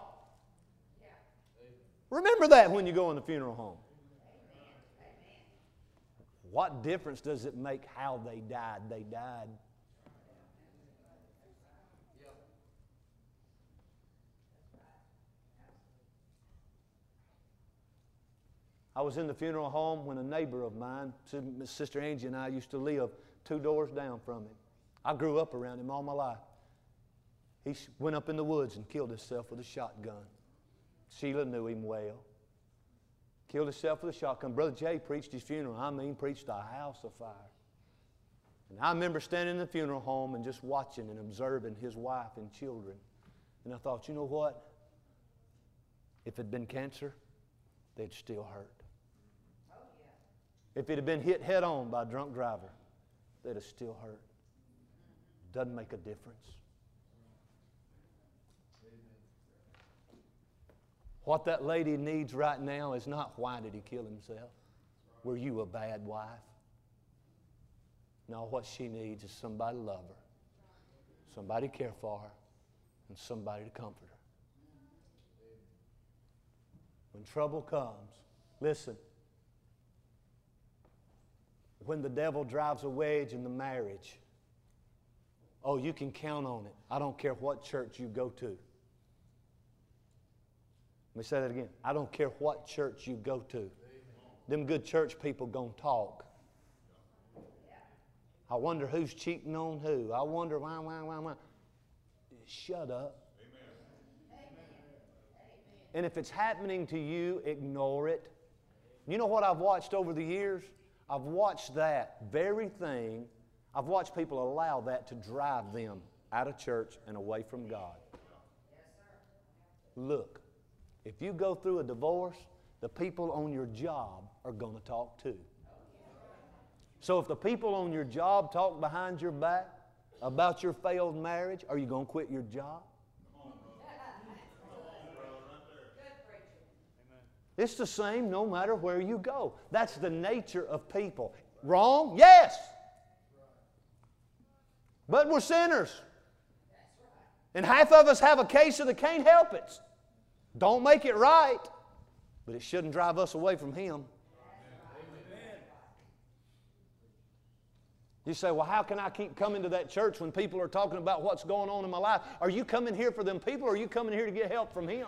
Remember that when you go in the funeral home. What difference does it make how they died? They died. I was in the funeral home when a neighbor of mine, Sister Angie and I, used to live two doors down from him. I grew up around him all my life. He went up in the woods and killed himself with a shotgun. Sheila knew him well. Killed himself with a shotgun. Brother Jay preached his funeral. I mean, preached a house of fire. And I remember standing in the funeral home and just watching and observing his wife and children. And I thought, you know what? If it had been cancer, they'd still hurt. If it had been hit head on by a drunk driver, they'd have still hurt. Doesn't make a difference. What that lady needs right now is not why did he kill himself? Were you a bad wife? No, what she needs is somebody to love her, somebody to care for her, and somebody to comfort her. When trouble comes, listen, when the devil drives a wedge in the marriage, oh, you can count on it. I don't care what church you go to. Let me say that again. I don't care what church you go to. Them good church people gonna talk. I wonder who's cheating on who. I wonder why, why, why, why. Shut up. And if it's happening to you, ignore it. You know what I've watched over the years? I've watched that very thing. I've watched people allow that to drive them out of church and away from God. Look, if you go through a divorce, the people on your job are going to talk too. So if the people on your job talk behind your back about your failed marriage, are you going to quit your job? It's the same no matter where you go. That's the nature of people. Wrong? Yes. But we're sinners. And half of us have a case of the can't help it. Don't make it right, but it shouldn't drive us away from Him. You say, well, how can I keep coming to that church when people are talking about what's going on in my life? Are you coming here for them people, or are you coming here to get help from Him?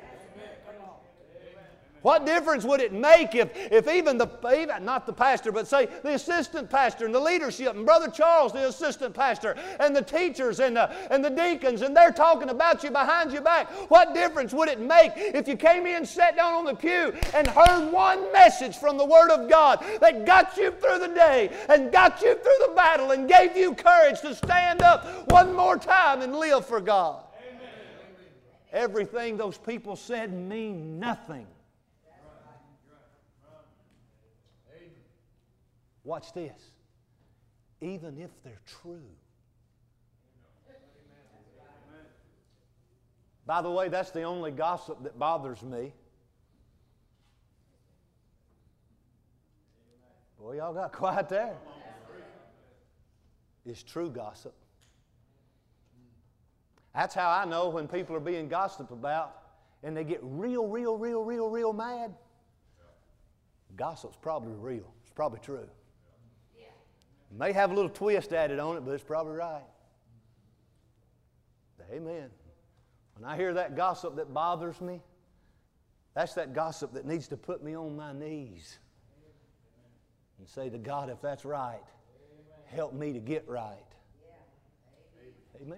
What difference would it make if, if even the, even, not the pastor, but say the assistant pastor and the leadership and Brother Charles, the assistant pastor, and the teachers and the, and the deacons, and they're talking about you behind your back. What difference would it make if you came in, sat down on the pew, and heard one message from the Word of God that got you through the day and got you through the battle and gave you courage to stand up one more time and live for God? Amen. Everything those people said mean nothing. Watch this. Even if they're true. By the way, that's the only gossip that bothers me. Boy, y'all got quiet there. It's true gossip. That's how I know when people are being gossiped about and they get real, real, real, real, real mad. Gossip's probably real. It's probably true. May have a little twist added on it, but it's probably right. Amen. When I hear that gossip that bothers me, that's that gossip that needs to put me on my knees and say to God, if that's right, help me to get right. Amen.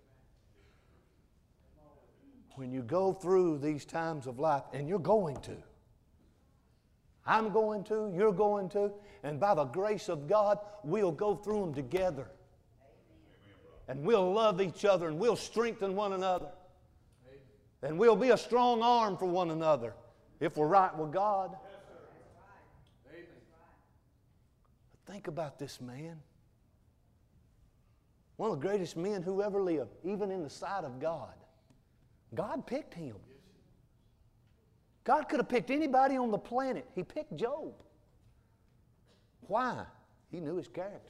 When you go through these times of life, and you're going to, I'm going to, you're going to, and by the grace of God, we'll go through them together. And we'll love each other, and we'll strengthen one another. And we'll be a strong arm for one another if we're right with God. But think about this man. One of the greatest men who ever lived, even in the sight of God. God picked him. God could have picked anybody on the planet. He picked Job. Why? He knew his character.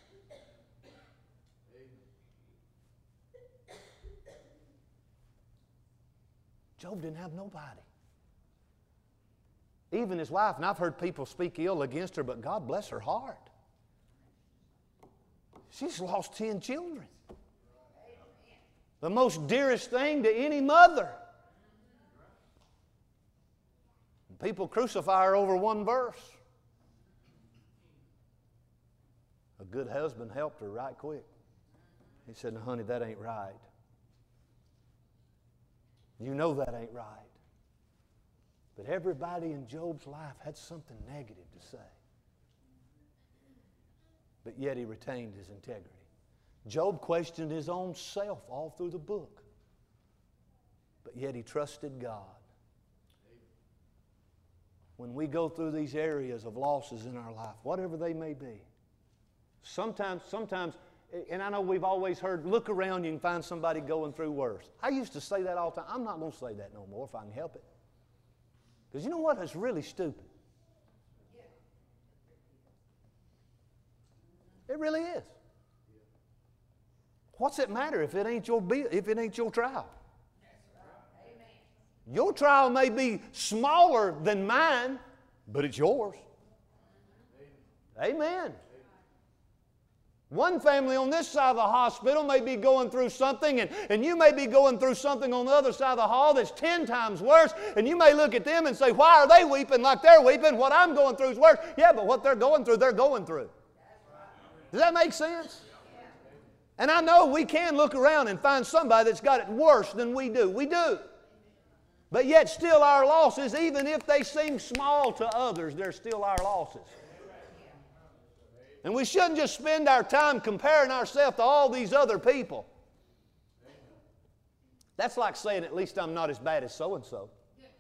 Job didn't have nobody. Even his wife, and I've heard people speak ill against her, but God bless her heart. She's lost ten children. The most dearest thing to any mother. People crucify her over one verse. A good husband helped her right quick. He said, no, honey, that ain't right. You know that ain't right. But everybody in Job's life had something negative to say. But yet he retained his integrity. Job questioned his own self all through the book. But yet he trusted God. When we go through these areas of losses in our life, whatever they may be, sometimes, sometimes, and I know we've always heard, look around you and find somebody going through worse. I used to say that all the time. I'm not going to say that no more if I can help it. Because you know what? It's really stupid. It really is. What's it matter if it ain't your if it ain't your trial? Your trial may be smaller than mine, but it's yours. Amen. One family on this side of the hospital may be going through something, and, and you may be going through something on the other side of the hall that's ten times worse, and you may look at them and say, why are they weeping like they're weeping? What I'm going through is worse. Yeah, but what they're going through, they're going through. Does that make sense? And I know we can look around and find somebody that's got it worse than we do. We do. But yet still our losses, even if they seem small to others, they're still our losses. And we shouldn't just spend our time comparing ourselves to all these other people. That's like saying, at least I'm not as bad as so-and-so.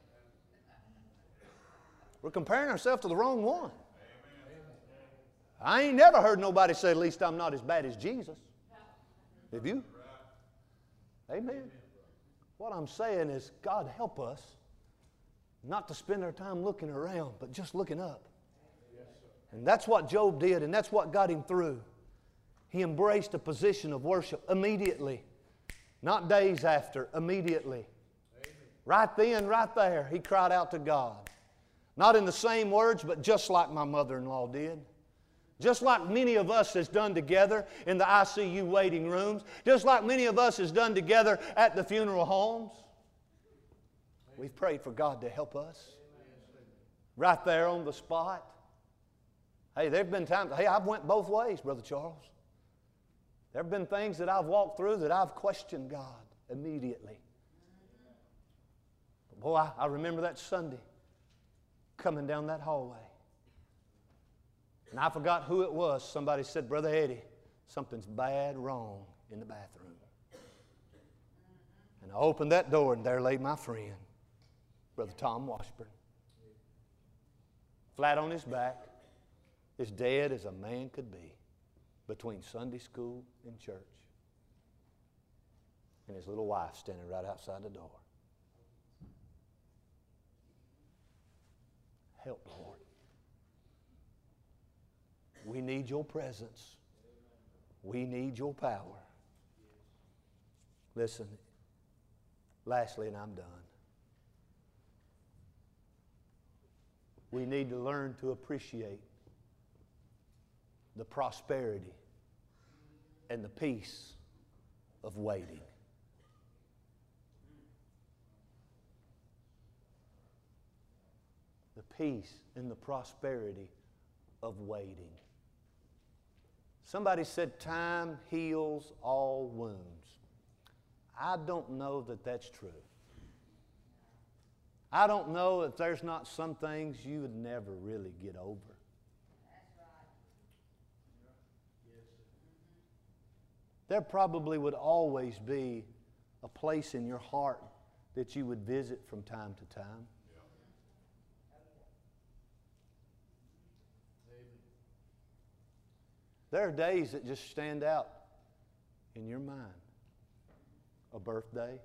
We're comparing ourselves to the wrong one. I ain't never heard nobody say, at least I'm not as bad as Jesus. Have you? Amen. What I'm saying is, God help us not to spend our time looking around, but just looking up. And that's what Job did, and that's what got him through. He embraced a position of worship immediately. Not days after, immediately. Right then, right there, he cried out to God. Not in the same words, but just like my mother-in-law did. Just like many of us has done together in the I C U waiting rooms. Just like many of us has done together at the funeral homes. We've prayed for God to help us. Right there on the spot. Hey, there have been times, hey, I've went both ways, Brother Charles. There have been things that I've walked through that I've questioned God immediately. But boy, I, I remember that Sunday coming down that hallway. And I forgot who it was. Somebody said, Brother Eddie, something's bad wrong in the bathroom. And I opened that door, and there lay my friend, Brother Tom Washburn. Flat on his back, as dead as a man could be, between Sunday school and church. And his little wife standing right outside the door. Help, Lord. We need your presence. We need your power. Listen, lastly, and I'm done. We need to learn to appreciate the prosperity and the peace of waiting. The peace and the prosperity of waiting. Somebody said time heals all wounds. I don't know that that's true. I don't know if there's not some things you would never really get over. There probably would always be a place in your heart that you would visit from time to time. There are days that just stand out in your mind. A birthday,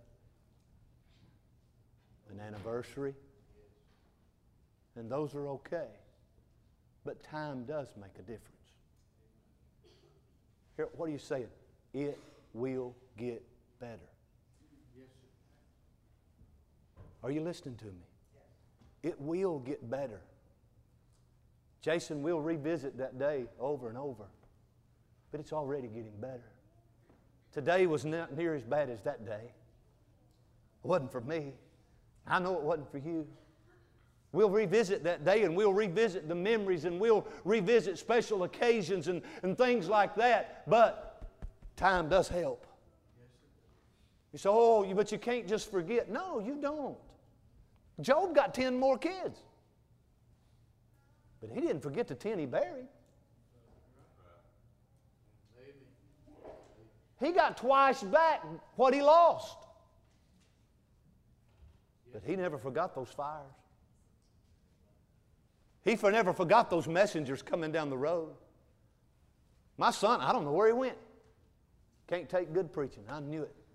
an anniversary, and those are okay. But time does make a difference. Here, what are you saying? It will get better. Are you listening to me? It will get better. Jason will revisit that day over and over. But it's already getting better. Today was not near as bad as that day. It wasn't for me. I know it wasn't for you. We'll revisit that day, and we'll revisit the memories, and we'll revisit special occasions and, and things like that. But time does help. You say, oh, but you can't just forget. No, you don't. Job got ten more kids. But he didn't forget the ten he buried. He got twice back what he lost. But he never forgot those fires. He for never forgot those messengers coming down the road. My son, I don't know where he went. Can't take good preaching. I knew it.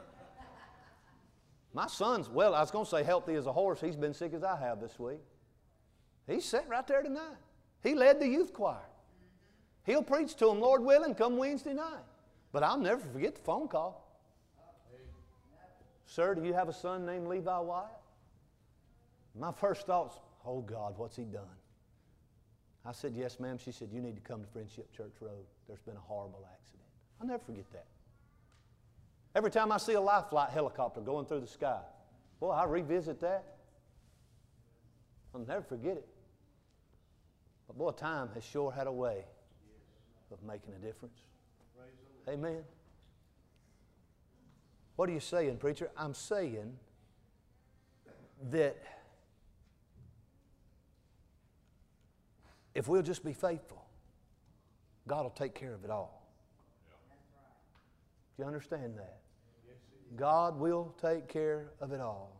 My son's, well, I was going to say healthy as a horse. He's been sick as I have this week. He's sitting right there tonight. He led the youth choir. He'll preach to them, Lord willing, come Wednesday night. But I'll never forget the phone call. Sir, do you have a son named Levi Wyatt? My first thought was, oh God, what's he done? I said, yes, ma'am. She said, you need to come to Friendship Church Road. There's been a horrible accident. I'll never forget that. Every time I see a life flight helicopter going through the sky, boy, I revisit that. I'll never forget it. But boy, time has sure had a way of making a difference. Amen. What are you saying, preacher? I'm saying that if we'll just be faithful, God will take care of it all. Do you understand that? God will take care of it all.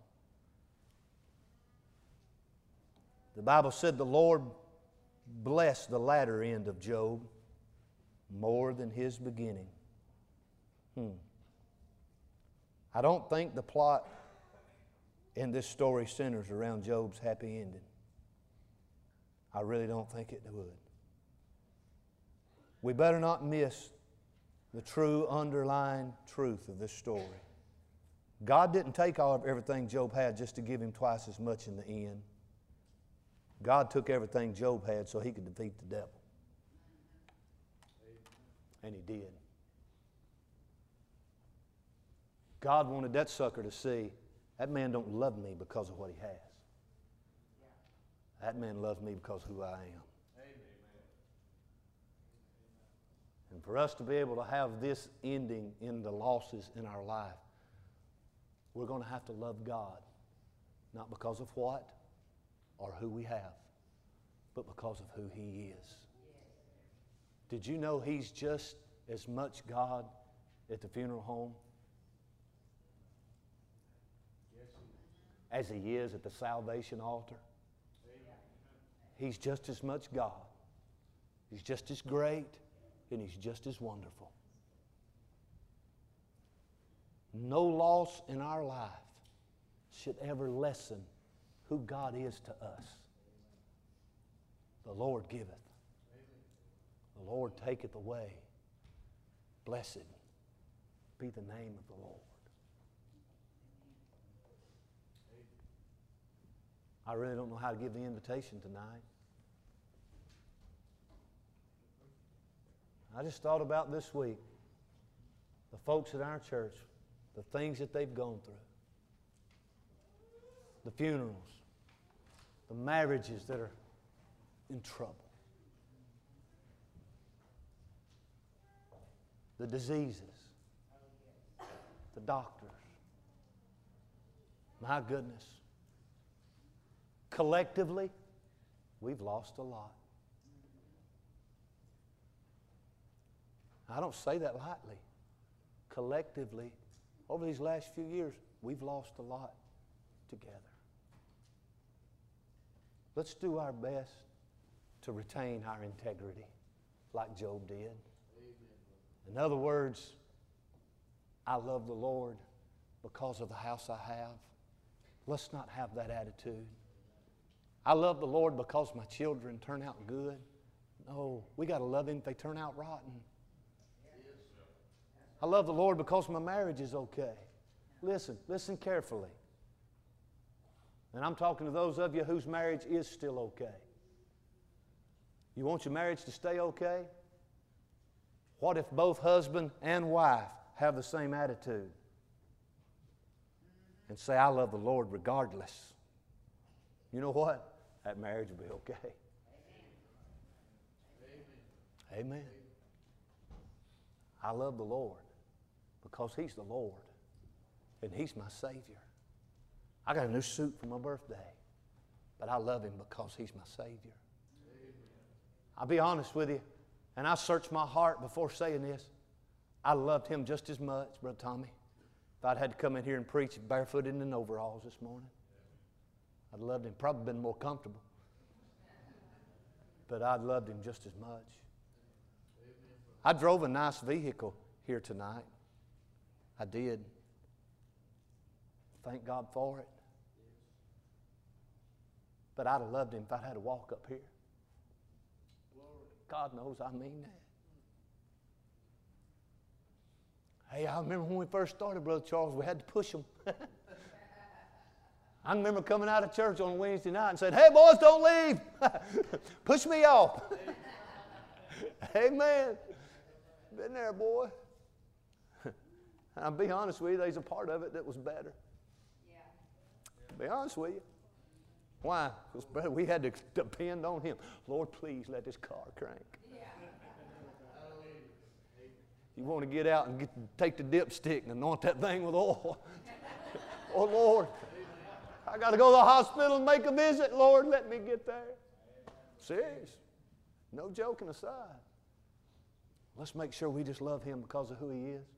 The Bible said the Lord blessed the latter end of Job more than his beginning. Hmm. I don't think the plot in this story centers around Job's happy ending. I really don't think it would. We better not miss the true underlying truth of this story. God didn't take all of everything Job had just to give him twice as much in the end. God took everything Job had so he could defeat the devil. And he did. God wanted that sucker to see, that man don't love me because of what he has. That man loves me because of who I am. And for us to be able to have this ending in the losses in our life, we're going to have to love God, not because of what or who we have, but because of who He is. Did you know He's just as much God at the funeral home as He is at the salvation altar? He's just as much God. He's just as great, and He's just as wonderful. No loss in our life should ever lessen who God is to us. The Lord giveth. The Lord taketh away. Blessed be the name of the Lord. I really don't know how to give the invitation tonight. I just thought about this week, the folks at our church, the things that they've gone through, the funerals, the marriages that are in trouble, the diseases, the doctors. My goodness. Collectively, we've lost a lot. I don't say that lightly. Collectively, over these last few years, we've lost a lot together. Let's do our best to retain our integrity like Job did. In other words, I love the Lord because of the house I have. Let's not have that attitude. I love the Lord because my children turn out good. No, we got to love Him if they turn out rotten. I love the Lord because my marriage is okay. Listen, listen carefully. And I'm talking to those of you whose marriage is still okay. You want your marriage to stay okay? What if both husband and wife have the same attitude? And say, I love the Lord regardless. You know what? That marriage will be okay. Amen. Amen. I love the Lord because He's the Lord and He's my Savior. I got a new suit for my birthday, but I love Him because He's my Savior. I'll be honest with you, and I searched my heart before saying this. I loved Him just as much, Brother Tommy. If I'd had to come in here and preach barefooted in overalls this morning, I'd loved Him. Probably been more comfortable. But I'd loved Him just as much. I drove a nice vehicle here tonight. I did. Thank God for it. But I'd have loved Him if I'd had to walk up here. God knows I mean that. Hey, I remember when we first started, Brother Charles, we had to push them. I remember coming out of church on Wednesday night and said, hey, boys, don't leave. Push me off. Amen. Been there, boy. And I'll be honest with you, there's a part of it that was better. Yeah. Be honest with you. Why? Because we had to depend on Him. Lord, please let this car crank. Yeah. You want to get out and get, take the dipstick and anoint that thing with oil. Oh, Lord. I got to go to the hospital and make a visit. Lord, let me get there. Serious. No joking aside. Let's make sure we just love Him because of who He is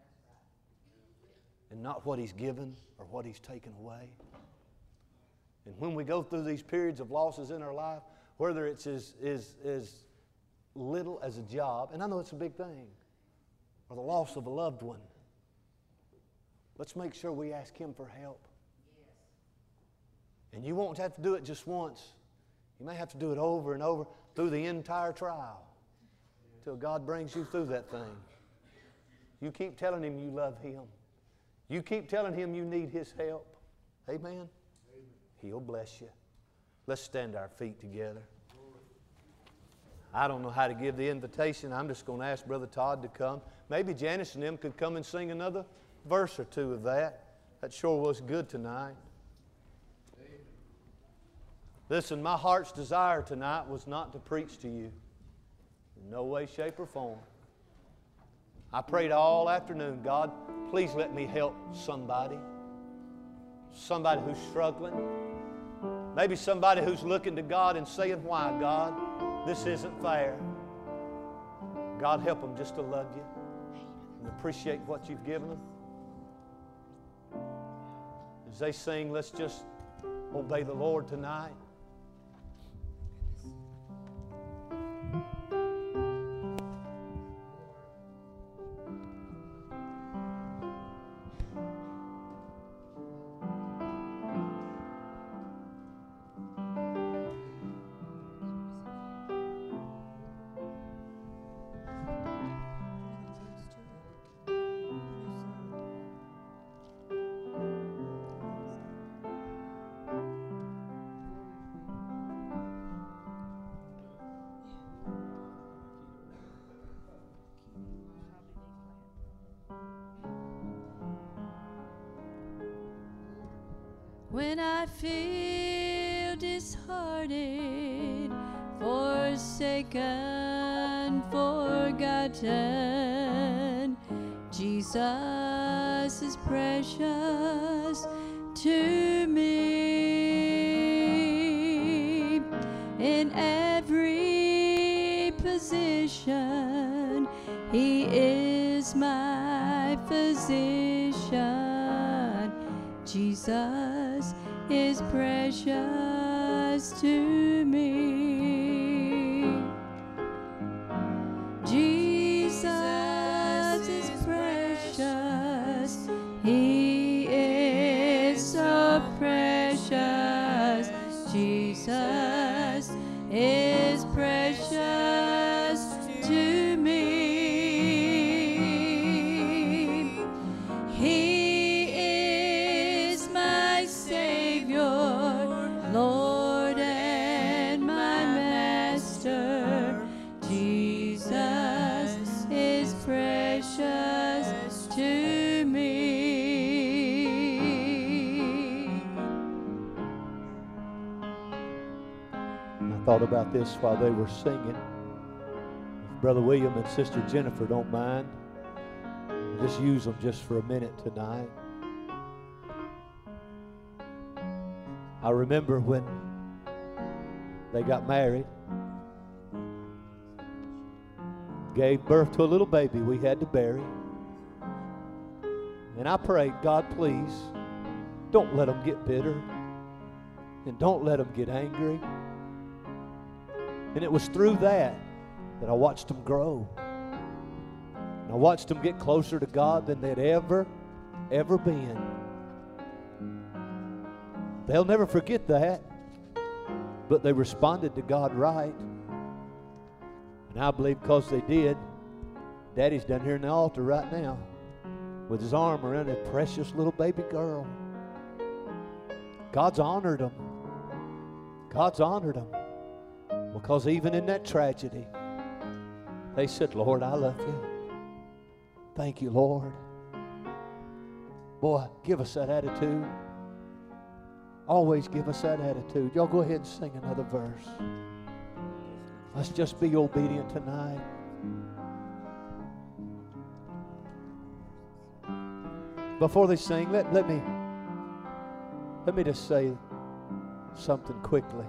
and not what He's given or what He's taken away. And when we go through these periods of losses in our life, whether it's as, as, as little as a job, and I know it's a big thing, or the loss of a loved one, let's make sure we ask Him for help. And you won't have to do it just once. You may have to do it over and over through the entire trial till God brings you through that thing. You keep telling Him you love Him. You keep telling Him you need His help. Amen? Amen. He'll bless you. Let's stand to our feet together. I don't know how to give the invitation. I'm just going to ask Brother Todd to come. Maybe Janice and them could come and sing another verse or two of that. That sure was good tonight. Listen, my heart's desire tonight was not to preach to you. In no way, shape, or form. I prayed all afternoon, God, please let me help somebody. Somebody who's struggling. Maybe somebody who's looking to God and saying, why, God? This isn't fair. God, help them just to love you and appreciate what you've given them. As they sing, let's just obey the Lord tonight. When I feel disheartened, forsaken, forgotten, Jesus is precious to me. In every position, He is my physician. Jesus is precious to me. Jesus is precious. He is so precious. Jesus is precious to me. He Lord and my Master, Jesus is precious to me. I thought about this while they were singing. If Brother William and Sister Jennifer don't mind, we'll just use them just for a minute tonight. I remember when they got married, gave birth to a little baby we had to bury. And I prayed, God, please, don't let them get bitter and don't let them get angry. And it was through that that I watched them grow. And I watched them get closer to God than they'd ever, ever been. They'll never forget that, but they responded to God right. And I believe because they did, Daddy's down here in the altar right now with his arm around that precious little baby girl. God's honored them. God's honored them because even in that tragedy, they said, Lord, I love you. Thank you, Lord. Boy, give us that attitude. Always give us that attitude. Y'all go ahead and sing another verse. Let's just be obedient tonight. Before they sing, let, let me Let me just say something quickly.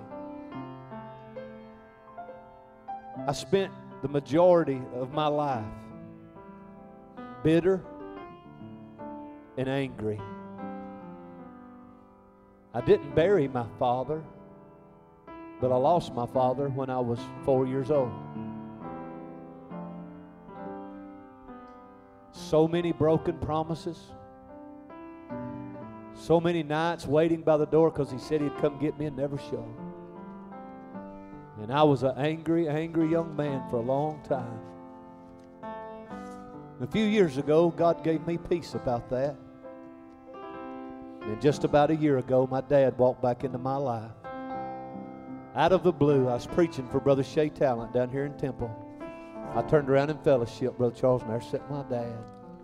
I spent the majority of my life bitter and angry. I didn't bury my father, but I lost my father when I was four years old. So many broken promises. So many nights waiting by the door because he said he'd come get me and never showed. And I was an angry, angry young man for a long time. A few years ago, God gave me peace about that. And just about a year ago, my dad walked back into my life. Out of the blue, I was preaching for Brother Shea Talent down here in Temple. I turned around in fellowship, Brother Charles, and there sat my dad.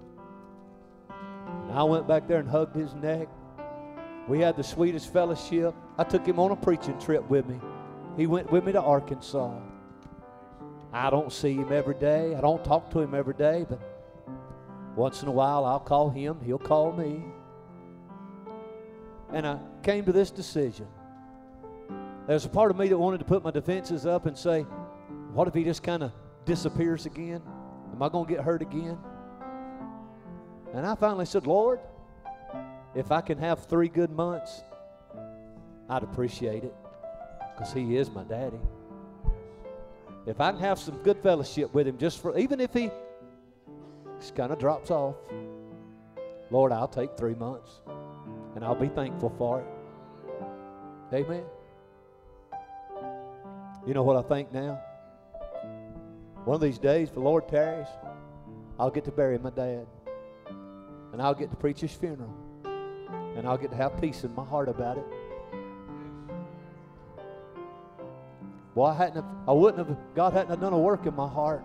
And I went back there and hugged his neck. We had the sweetest fellowship. I took him on a preaching trip with me. He went with me to Arkansas. I don't see him every day. I don't talk to him every day, but once in a while I'll call him. He'll call me. And I came to this decision. There's a part of me that wanted to put my defenses up and say, what if he just kind of disappears again? Am I going to get hurt again? And I finally said, Lord, if I can have three good months, I'd appreciate it, because he is my daddy. If I can have some good fellowship with him, just for, even if he just kind of drops off, Lord, I'll take three months, and I'll be thankful for it. Amen. You know what I think now? One of these days, if the Lord tarries, I'll get to bury my dad, and I'll get to preach his funeral, and I'll get to have peace in my heart about it. Well, I hadn't, have, I wouldn't have, God hadn't have done a work in my heart.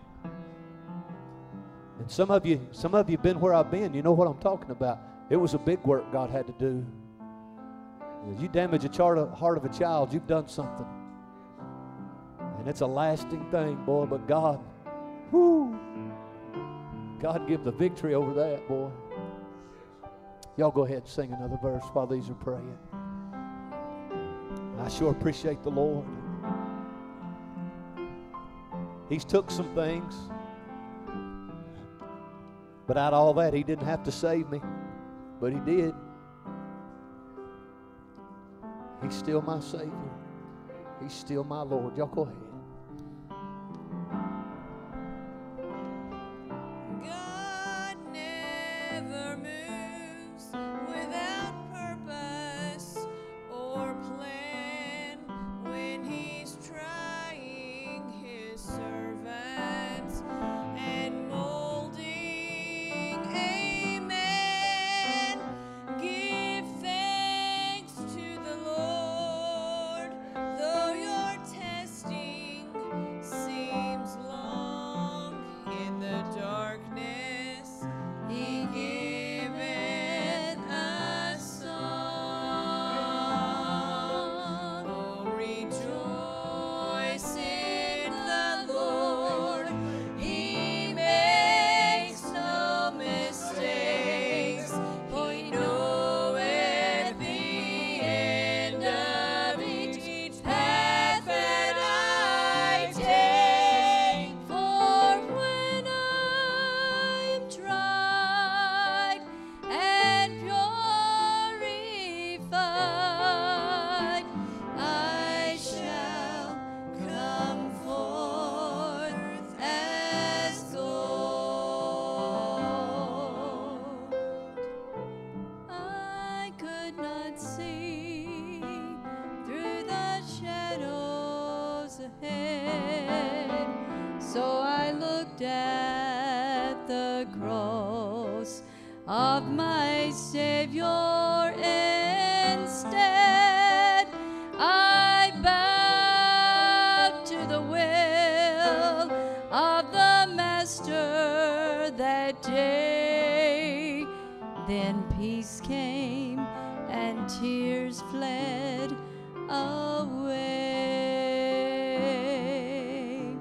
And some of you, some of you have been where I've been. You know what I'm talking about. It was a big work God had to do. If you damage a heart of a child, you've done something. And it's a lasting thing, boy. But God, whoo, God give the victory over that, boy. Y'all go ahead and sing another verse while these are praying. I sure appreciate the Lord. He's took some things, but out of all that, he didn't have to save me, but he did. He's still my Savior. He's still my Lord. Y'all go ahead. God never moves without purpose or plan when he's trying his servants and molding a man. Give thanks to the Lord, though your testing seems long in the darkness. He giveth a song. Oh, rejoice in the Lord. He makes no mistakes. He knoweth the end of each path that I take. For when I am tried and purified, I shall come forth as gold. I could not see through the shadows ahead, so I looked at the cross of my Savior instead. I bowed to the will of the Master that day. Then peace came and tears fled away.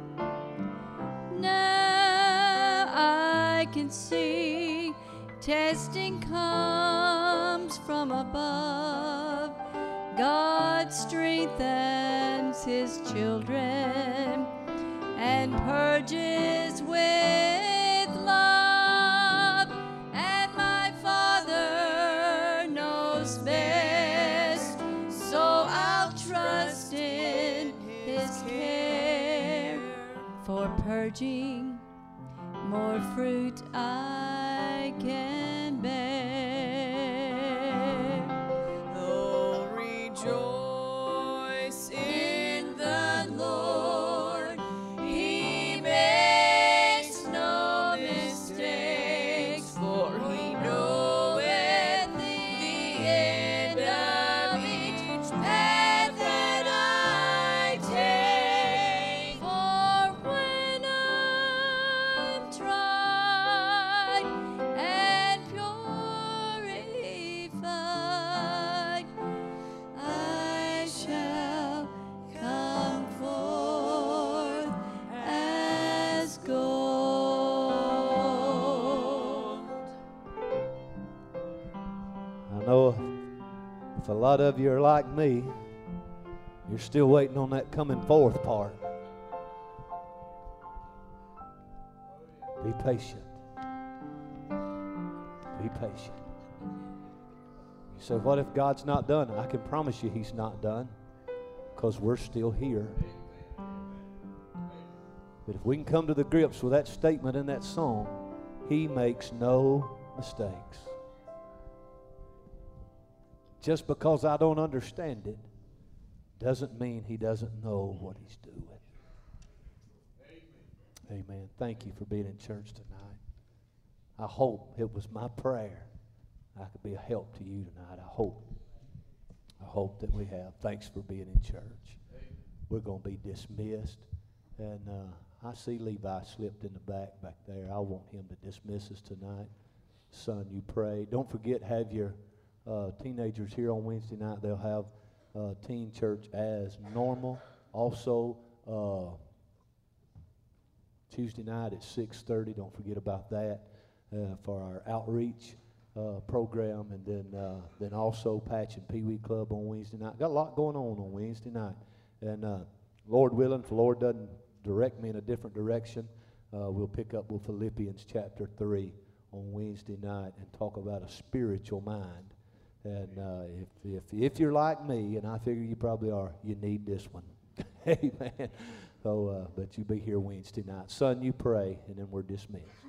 Now I can see testing comes comes from above. God strengthens his children and purges with love. And my Father knows best, so I'll trust in his care. For purging, more fruit I can bear. Oh, rejoice in the Lord. He makes no mistakes, for he knoweth the end of each path that I take. For when I'm tried and purified, I shall come forth as gold. I know if a lot of you are like me, you're still waiting on that coming forth part. Be patient. Be patient. You say, what if God's not done? I can promise you he's not done, because we're still here. But if we can come to the grips with that statement in that song, he makes no mistakes. Just because I don't understand it doesn't mean he doesn't know what he's doing. Amen. Amen. Thank you for being in church tonight. I hope it was my prayer I could be a help to you tonight. I hope. I hope that we have. Thanks for being in church. We're going to be dismissed. And uh, I see Levi slipped in the back back there. I want him to dismiss us tonight. Son, you pray. Don't forget, have your uh, teenagers here on Wednesday night. They'll have uh, teen church as normal. Also, uh, Tuesday night at six thirty. Don't forget about that uh, for our outreach uh, program. And then uh, then also Patch and Pee Wee Club on Wednesday night. Got a lot going on on Wednesday night. And uh, Lord willing, if the Lord doesn't direct me in a different direction, uh, we'll pick up with Philippians chapter three on Wednesday night and talk about a spiritual mind. And uh, if, if, if you're like me, and I figure you probably are, you need this one. Amen. So, uh, but you be here Wednesday night. Son, you pray, and then we're dismissed.